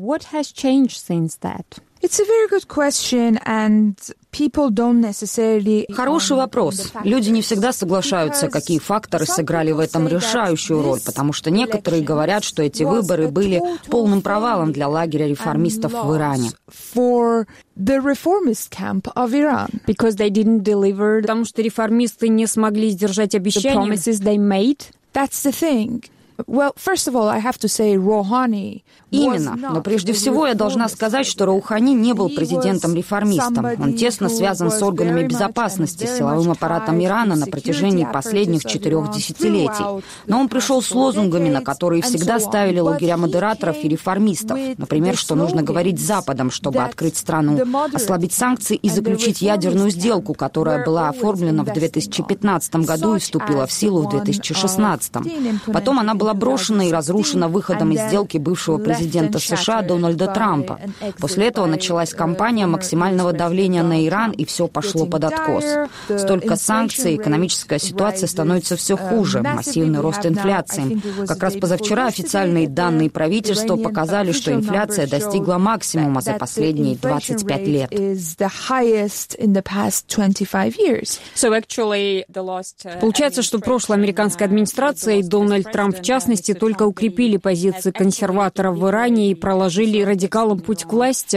Хороший вопрос. Люди не всегда соглашаются, какие факторы сыграли в этом решающую роль, потому что некоторые говорят, что эти выборы были полным провалом для лагеря реформистов в Иране. Потому что реформисты не смогли сдержать обещания. Именно. Но прежде всего я должна сказать, что Роухани не был президентом-реформистом. Он тесно связан с органами безопасности, силовым аппаратом Ирана на протяжении последних 4 десятилетий. Но он пришел с лозунгами, на которые всегда ставили лагеря модераторов и реформистов. Например, что нужно говорить с Западом, чтобы открыть страну, ослабить санкции и заключить ядерную сделку, которая была оформлена в 2015 году и вступила в силу в 2016. Потом она была брошена и разрушена выходом из сделки бывшего президента США Дональда Трампа. После этого началась кампания максимального давления на Иран, и все пошло под откос. Столько санкций, экономическая ситуация становится все хуже, массивный рост инфляции. Как раз позавчера официальные данные правительства показали, что инфляция достигла максимума за последние 25 лет. Получается, что прошлая американская администрация и Дональд Трамп в частности только укрепили позиции консерваторов в Иране и проложили радикалам путь к власти.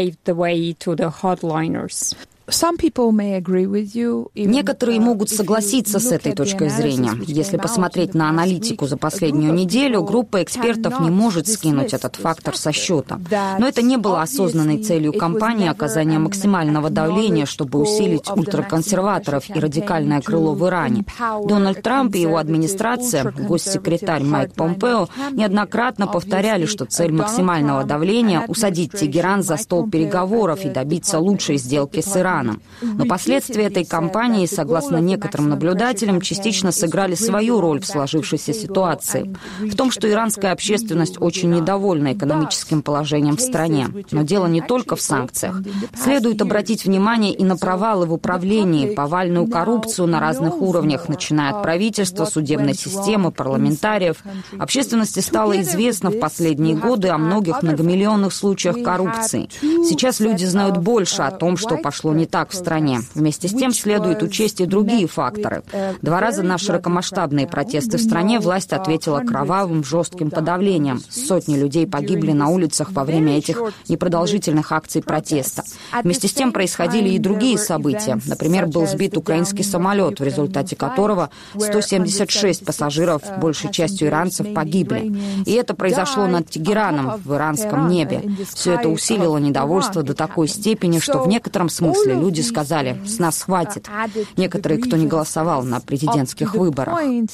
Некоторые могут согласиться с этой точкой зрения. Если посмотреть на аналитику за последнюю неделю, группа экспертов не может скинуть этот фактор со счета. Но это не было осознанной целью кампании оказания максимального давления, чтобы усилить ультраконсерваторов и радикальное крыло в Иране. Дональд Трамп и его администрация, госсекретарь Майк Помпео, неоднократно повторяли, что цель максимального давления – усадить Тегеран за стол переговоров и добиться лучшей сделки с Ираном. Но последствия этой кампании, согласно некоторым наблюдателям, частично сыграли свою роль в сложившейся ситуации. В том, что иранская общественность очень недовольна экономическим положением в стране. Но дело не только в санкциях. Следует обратить внимание и на провалы в управлении, повальную коррупцию на разных уровнях, начиная от правительства, судебной системы, парламентариев. Общественности стало известно в последние годы о многих многомиллионных случаях коррупции. Сейчас люди знают больше о том, что пошло не так в стране. Вместе с тем следует учесть и другие факторы. 2 раза на широкомасштабные протесты в стране власть ответила кровавым, жестким подавлением. Сотни людей погибли на улицах во время этих непродолжительных акций протеста. Вместе с тем происходили и другие события. Например, был сбит украинский самолет, в результате которого 176 пассажиров, большей частью иранцев, погибли. И это произошло над Тегераном, в иранском небе. Все это усилило недовольство до такой степени, что в некотором смысле люди сказали: «С нас хватит». Некоторые, кто не голосовал на президентских выборах.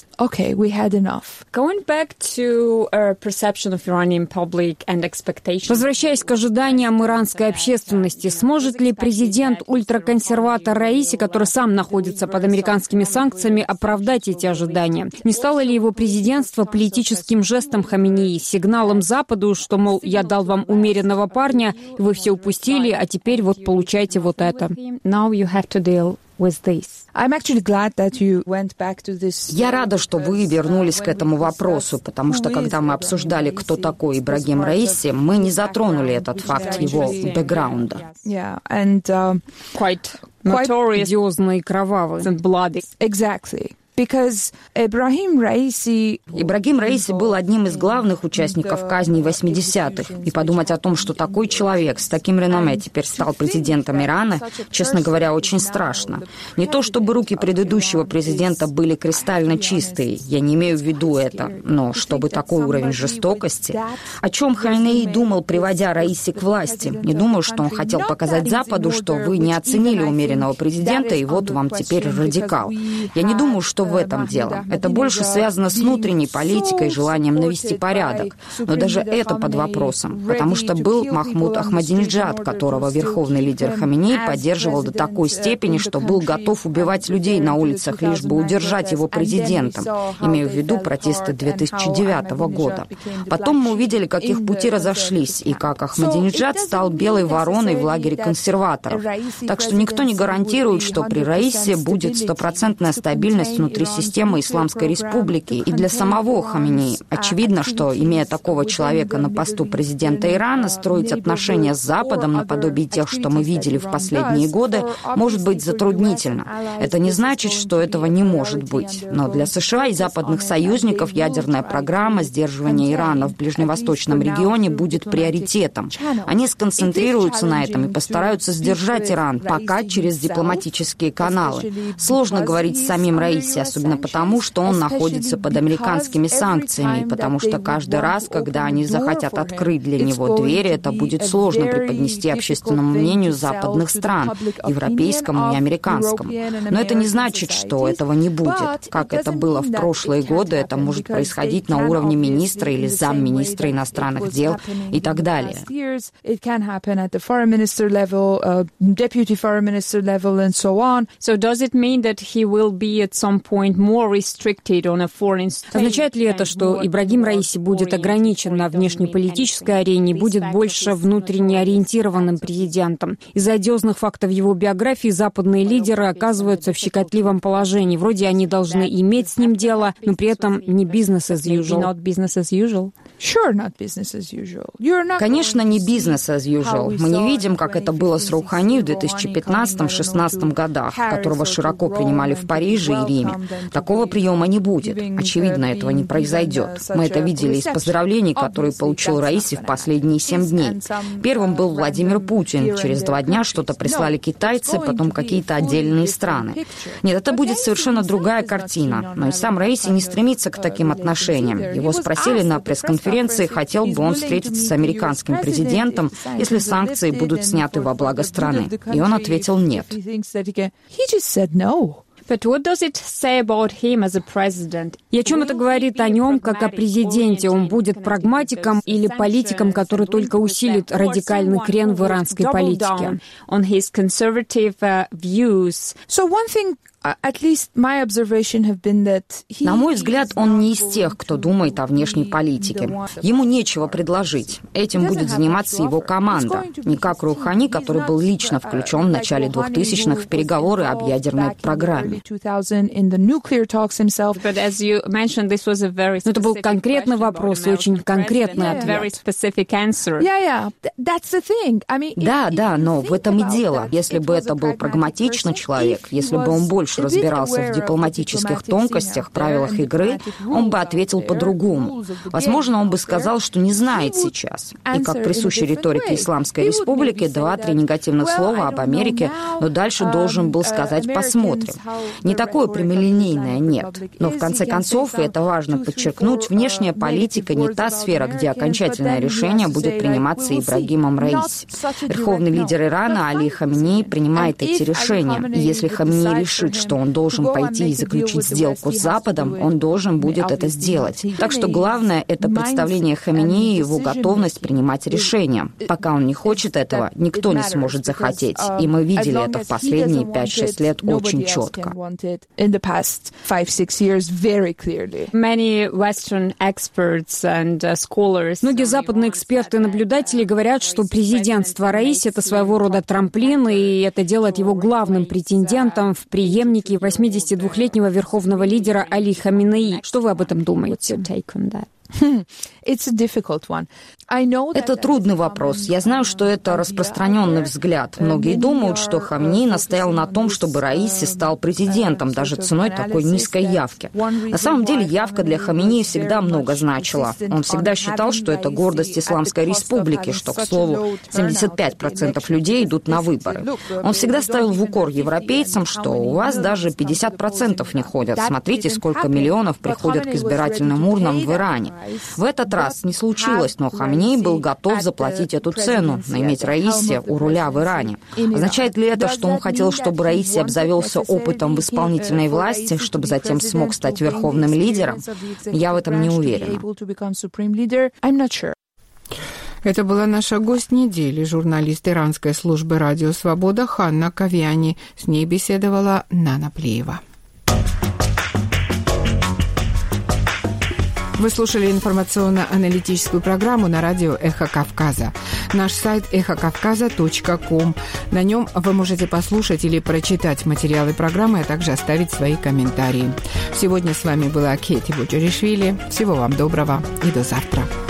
Возвращаясь к ожиданиям иранской общественности, сможет ли президент-ультраконсерватор Раиси, который сам находится под американскими санкциями, оправдать эти ожидания? Не стало ли его президентство политическим жестом Хаминеи, сигналом Западу, что, мол, я дал вам умеренного парня, и вы все упустили, а теперь вот получайте вот это? Я рада, что вы вернулись к этому вопросу, потому что, когда мы обсуждали, кто такой Ибрагим Раиси, мы не затронули этот факт его бэкграунда. Одиозный и кровавый. Ибрагим Раиси был одним из главных участников казней 80-х. И подумать о том, что такой человек с таким реноме теперь стал президентом Ирана, честно говоря, очень страшно. Не то чтобы руки предыдущего президента были кристально чистые, я не имею в виду это, но чтобы такой уровень жестокости. О чем Хаминеи думал, приводя Раиси к власти? Не думаю, что он хотел показать Западу, что вы не оценили умеренного президента, и вот вам теперь радикал. Я не думаю, что в этом дело. Это больше связано с внутренней политикой, желанием навести порядок. Но даже это под вопросом, потому что был Махмуд Ахмадинеджад, которого верховный лидер Хаминеи поддерживал до такой степени, что был готов убивать людей на улицах, лишь бы удержать его президентом. Имею в виду протесты 2009 года. Потом мы увидели, как их пути разошлись, и как Ахмадинеджад стал белой вороной в лагере консерваторов. Так что никто не гарантирует, что при Раисе будет стопроцентная стабильность внутри системы Исламской Республики. И для самого Хаминеи очевидно, что, имея такого человека на посту президента Ирана, строить отношения с Западом наподобие тех, что мы видели в последние годы, может быть затруднительно. Это не значит, что этого не может быть. Но для США и западных союзников ядерная программа сдерживания Ирана в ближневосточном регионе будет приоритетом. Они сконцентрируются на этом и постараются сдержать Иран, пока через дипломатические каналы. Сложно говорить с самим Раиси, особенно потому, что он находится под американскими санкциями, потому что каждый раз, когда они захотят открыть для него двери, это будет сложно преподнести общественному мнению западных стран, европейскому и американскому. Но это не значит, что этого не будет. Как это было в прошлые годы, это может происходить на уровне министра или замминистра иностранных дел и так далее. Означает ли это, что Ибрагим Раиси будет ограничен на внешнеполитической арене и будет больше внутренне ориентированным президентом? Из-за одиозных фактов его биографии западные лидеры оказываются в щекотливом положении. Вроде они должны иметь с ним дело, но при этом не business as usual. Конечно, не бизнес as usual. Мы не видим, как это было с Роухани в 2015-16 годах, которого широко принимали в Париже и Риме. Такого приема не будет. Очевидно, этого не произойдет. Мы это видели из поздравлений, которые получил Раиси в последние 7 дней. Первым был Владимир Путин. Через 2 дня что-то прислали китайцы, потом какие-то отдельные страны. Нет, это будет совершенно другая картина. Но и сам Раиси не стремится к таким отношениям. Его спросили на пресс-конференции, хотел бы он встретиться с американским президентом, если санкции будут сняты во благо страны. И он ответил «нет». И о чем это говорит о нем, как о президенте? Он будет прагматиком или политиком, который только усилит радикальный крен в иранской политике? На мой взгляд, он не из тех, кто думает о внешней политике. Ему нечего предложить. Этим будет заниматься его команда. Не как Роухани, который был лично включен в начале 2000-х в переговоры об ядерной программе. Но это был конкретный вопрос и очень конкретный ответ. Да, но в этом и дело. Если бы это был прагматичный человек, если бы он больше больше разбирался в дипломатических тонкостях, правилах игры, он бы ответил по-другому. Возможно, он бы сказал, что не знает сейчас. И как присуще риторике Исламской Республики, 2-3 негативных слова об Америке, но дальше должен был сказать «посмотрим». Не такое прямолинейное «нет». Но в конце концов, и это важно подчеркнуть, внешняя политика не та сфера, где окончательное решение будет приниматься Ибрагимом Раиси. Верховный лидер Ирана Али Хаминеи принимает эти решения. И если Хаминеи решит, что он должен пойти и заключить сделку с Западом, он должен будет это сделать. Так что главное – это представление Хаминеи и его готовность принимать решения. Пока он не хочет этого, никто не сможет захотеть. И мы видели это в последние 5-6 лет очень четко. Многие западные эксперты и наблюдатели говорят, что президентство Раиси – это своего рода трамплин, и это делает его главным претендентом в преемнике 82-летнего верховного лидера Али Хаминеи. Что вы об этом думаете? Это трудный вопрос. Я знаю, что это распространенный взгляд. Многие думают, что Хаминеи настоял на том, чтобы Раиси стал президентом, даже ценой такой низкой явки. На самом деле явка для Хаминеи всегда много значила. Он всегда считал, что это гордость Исламской Республики, что, к слову, 75% людей идут на выборы. Он всегда ставил в укор европейцам, что у вас даже 50% не ходят. Смотрите, сколько миллионов приходят к избирательным урнам в Иране. В этот раз не случилось, но Хаминеи был готов заплатить эту цену, иметь Раиси у руля в Иране. Означает ли это, что он хотел, чтобы Раиси обзавелся опытом в исполнительной власти, чтобы затем смог стать верховным лидером? Я в этом не уверена. Это была наша гость недели, журналист иранской службы «Радио Свобода» Ханна Кавиани. С ней беседовала Нана Плеева. Вы слушали информационно-аналитическую программу на радио «Эхо Кавказа». Наш сайт эхокавказа.ком. На нем вы можете послушать или прочитать материалы программы, а также оставить свои комментарии. Сегодня с вами была Кети Буджаришвили. Всего вам доброго и до завтра.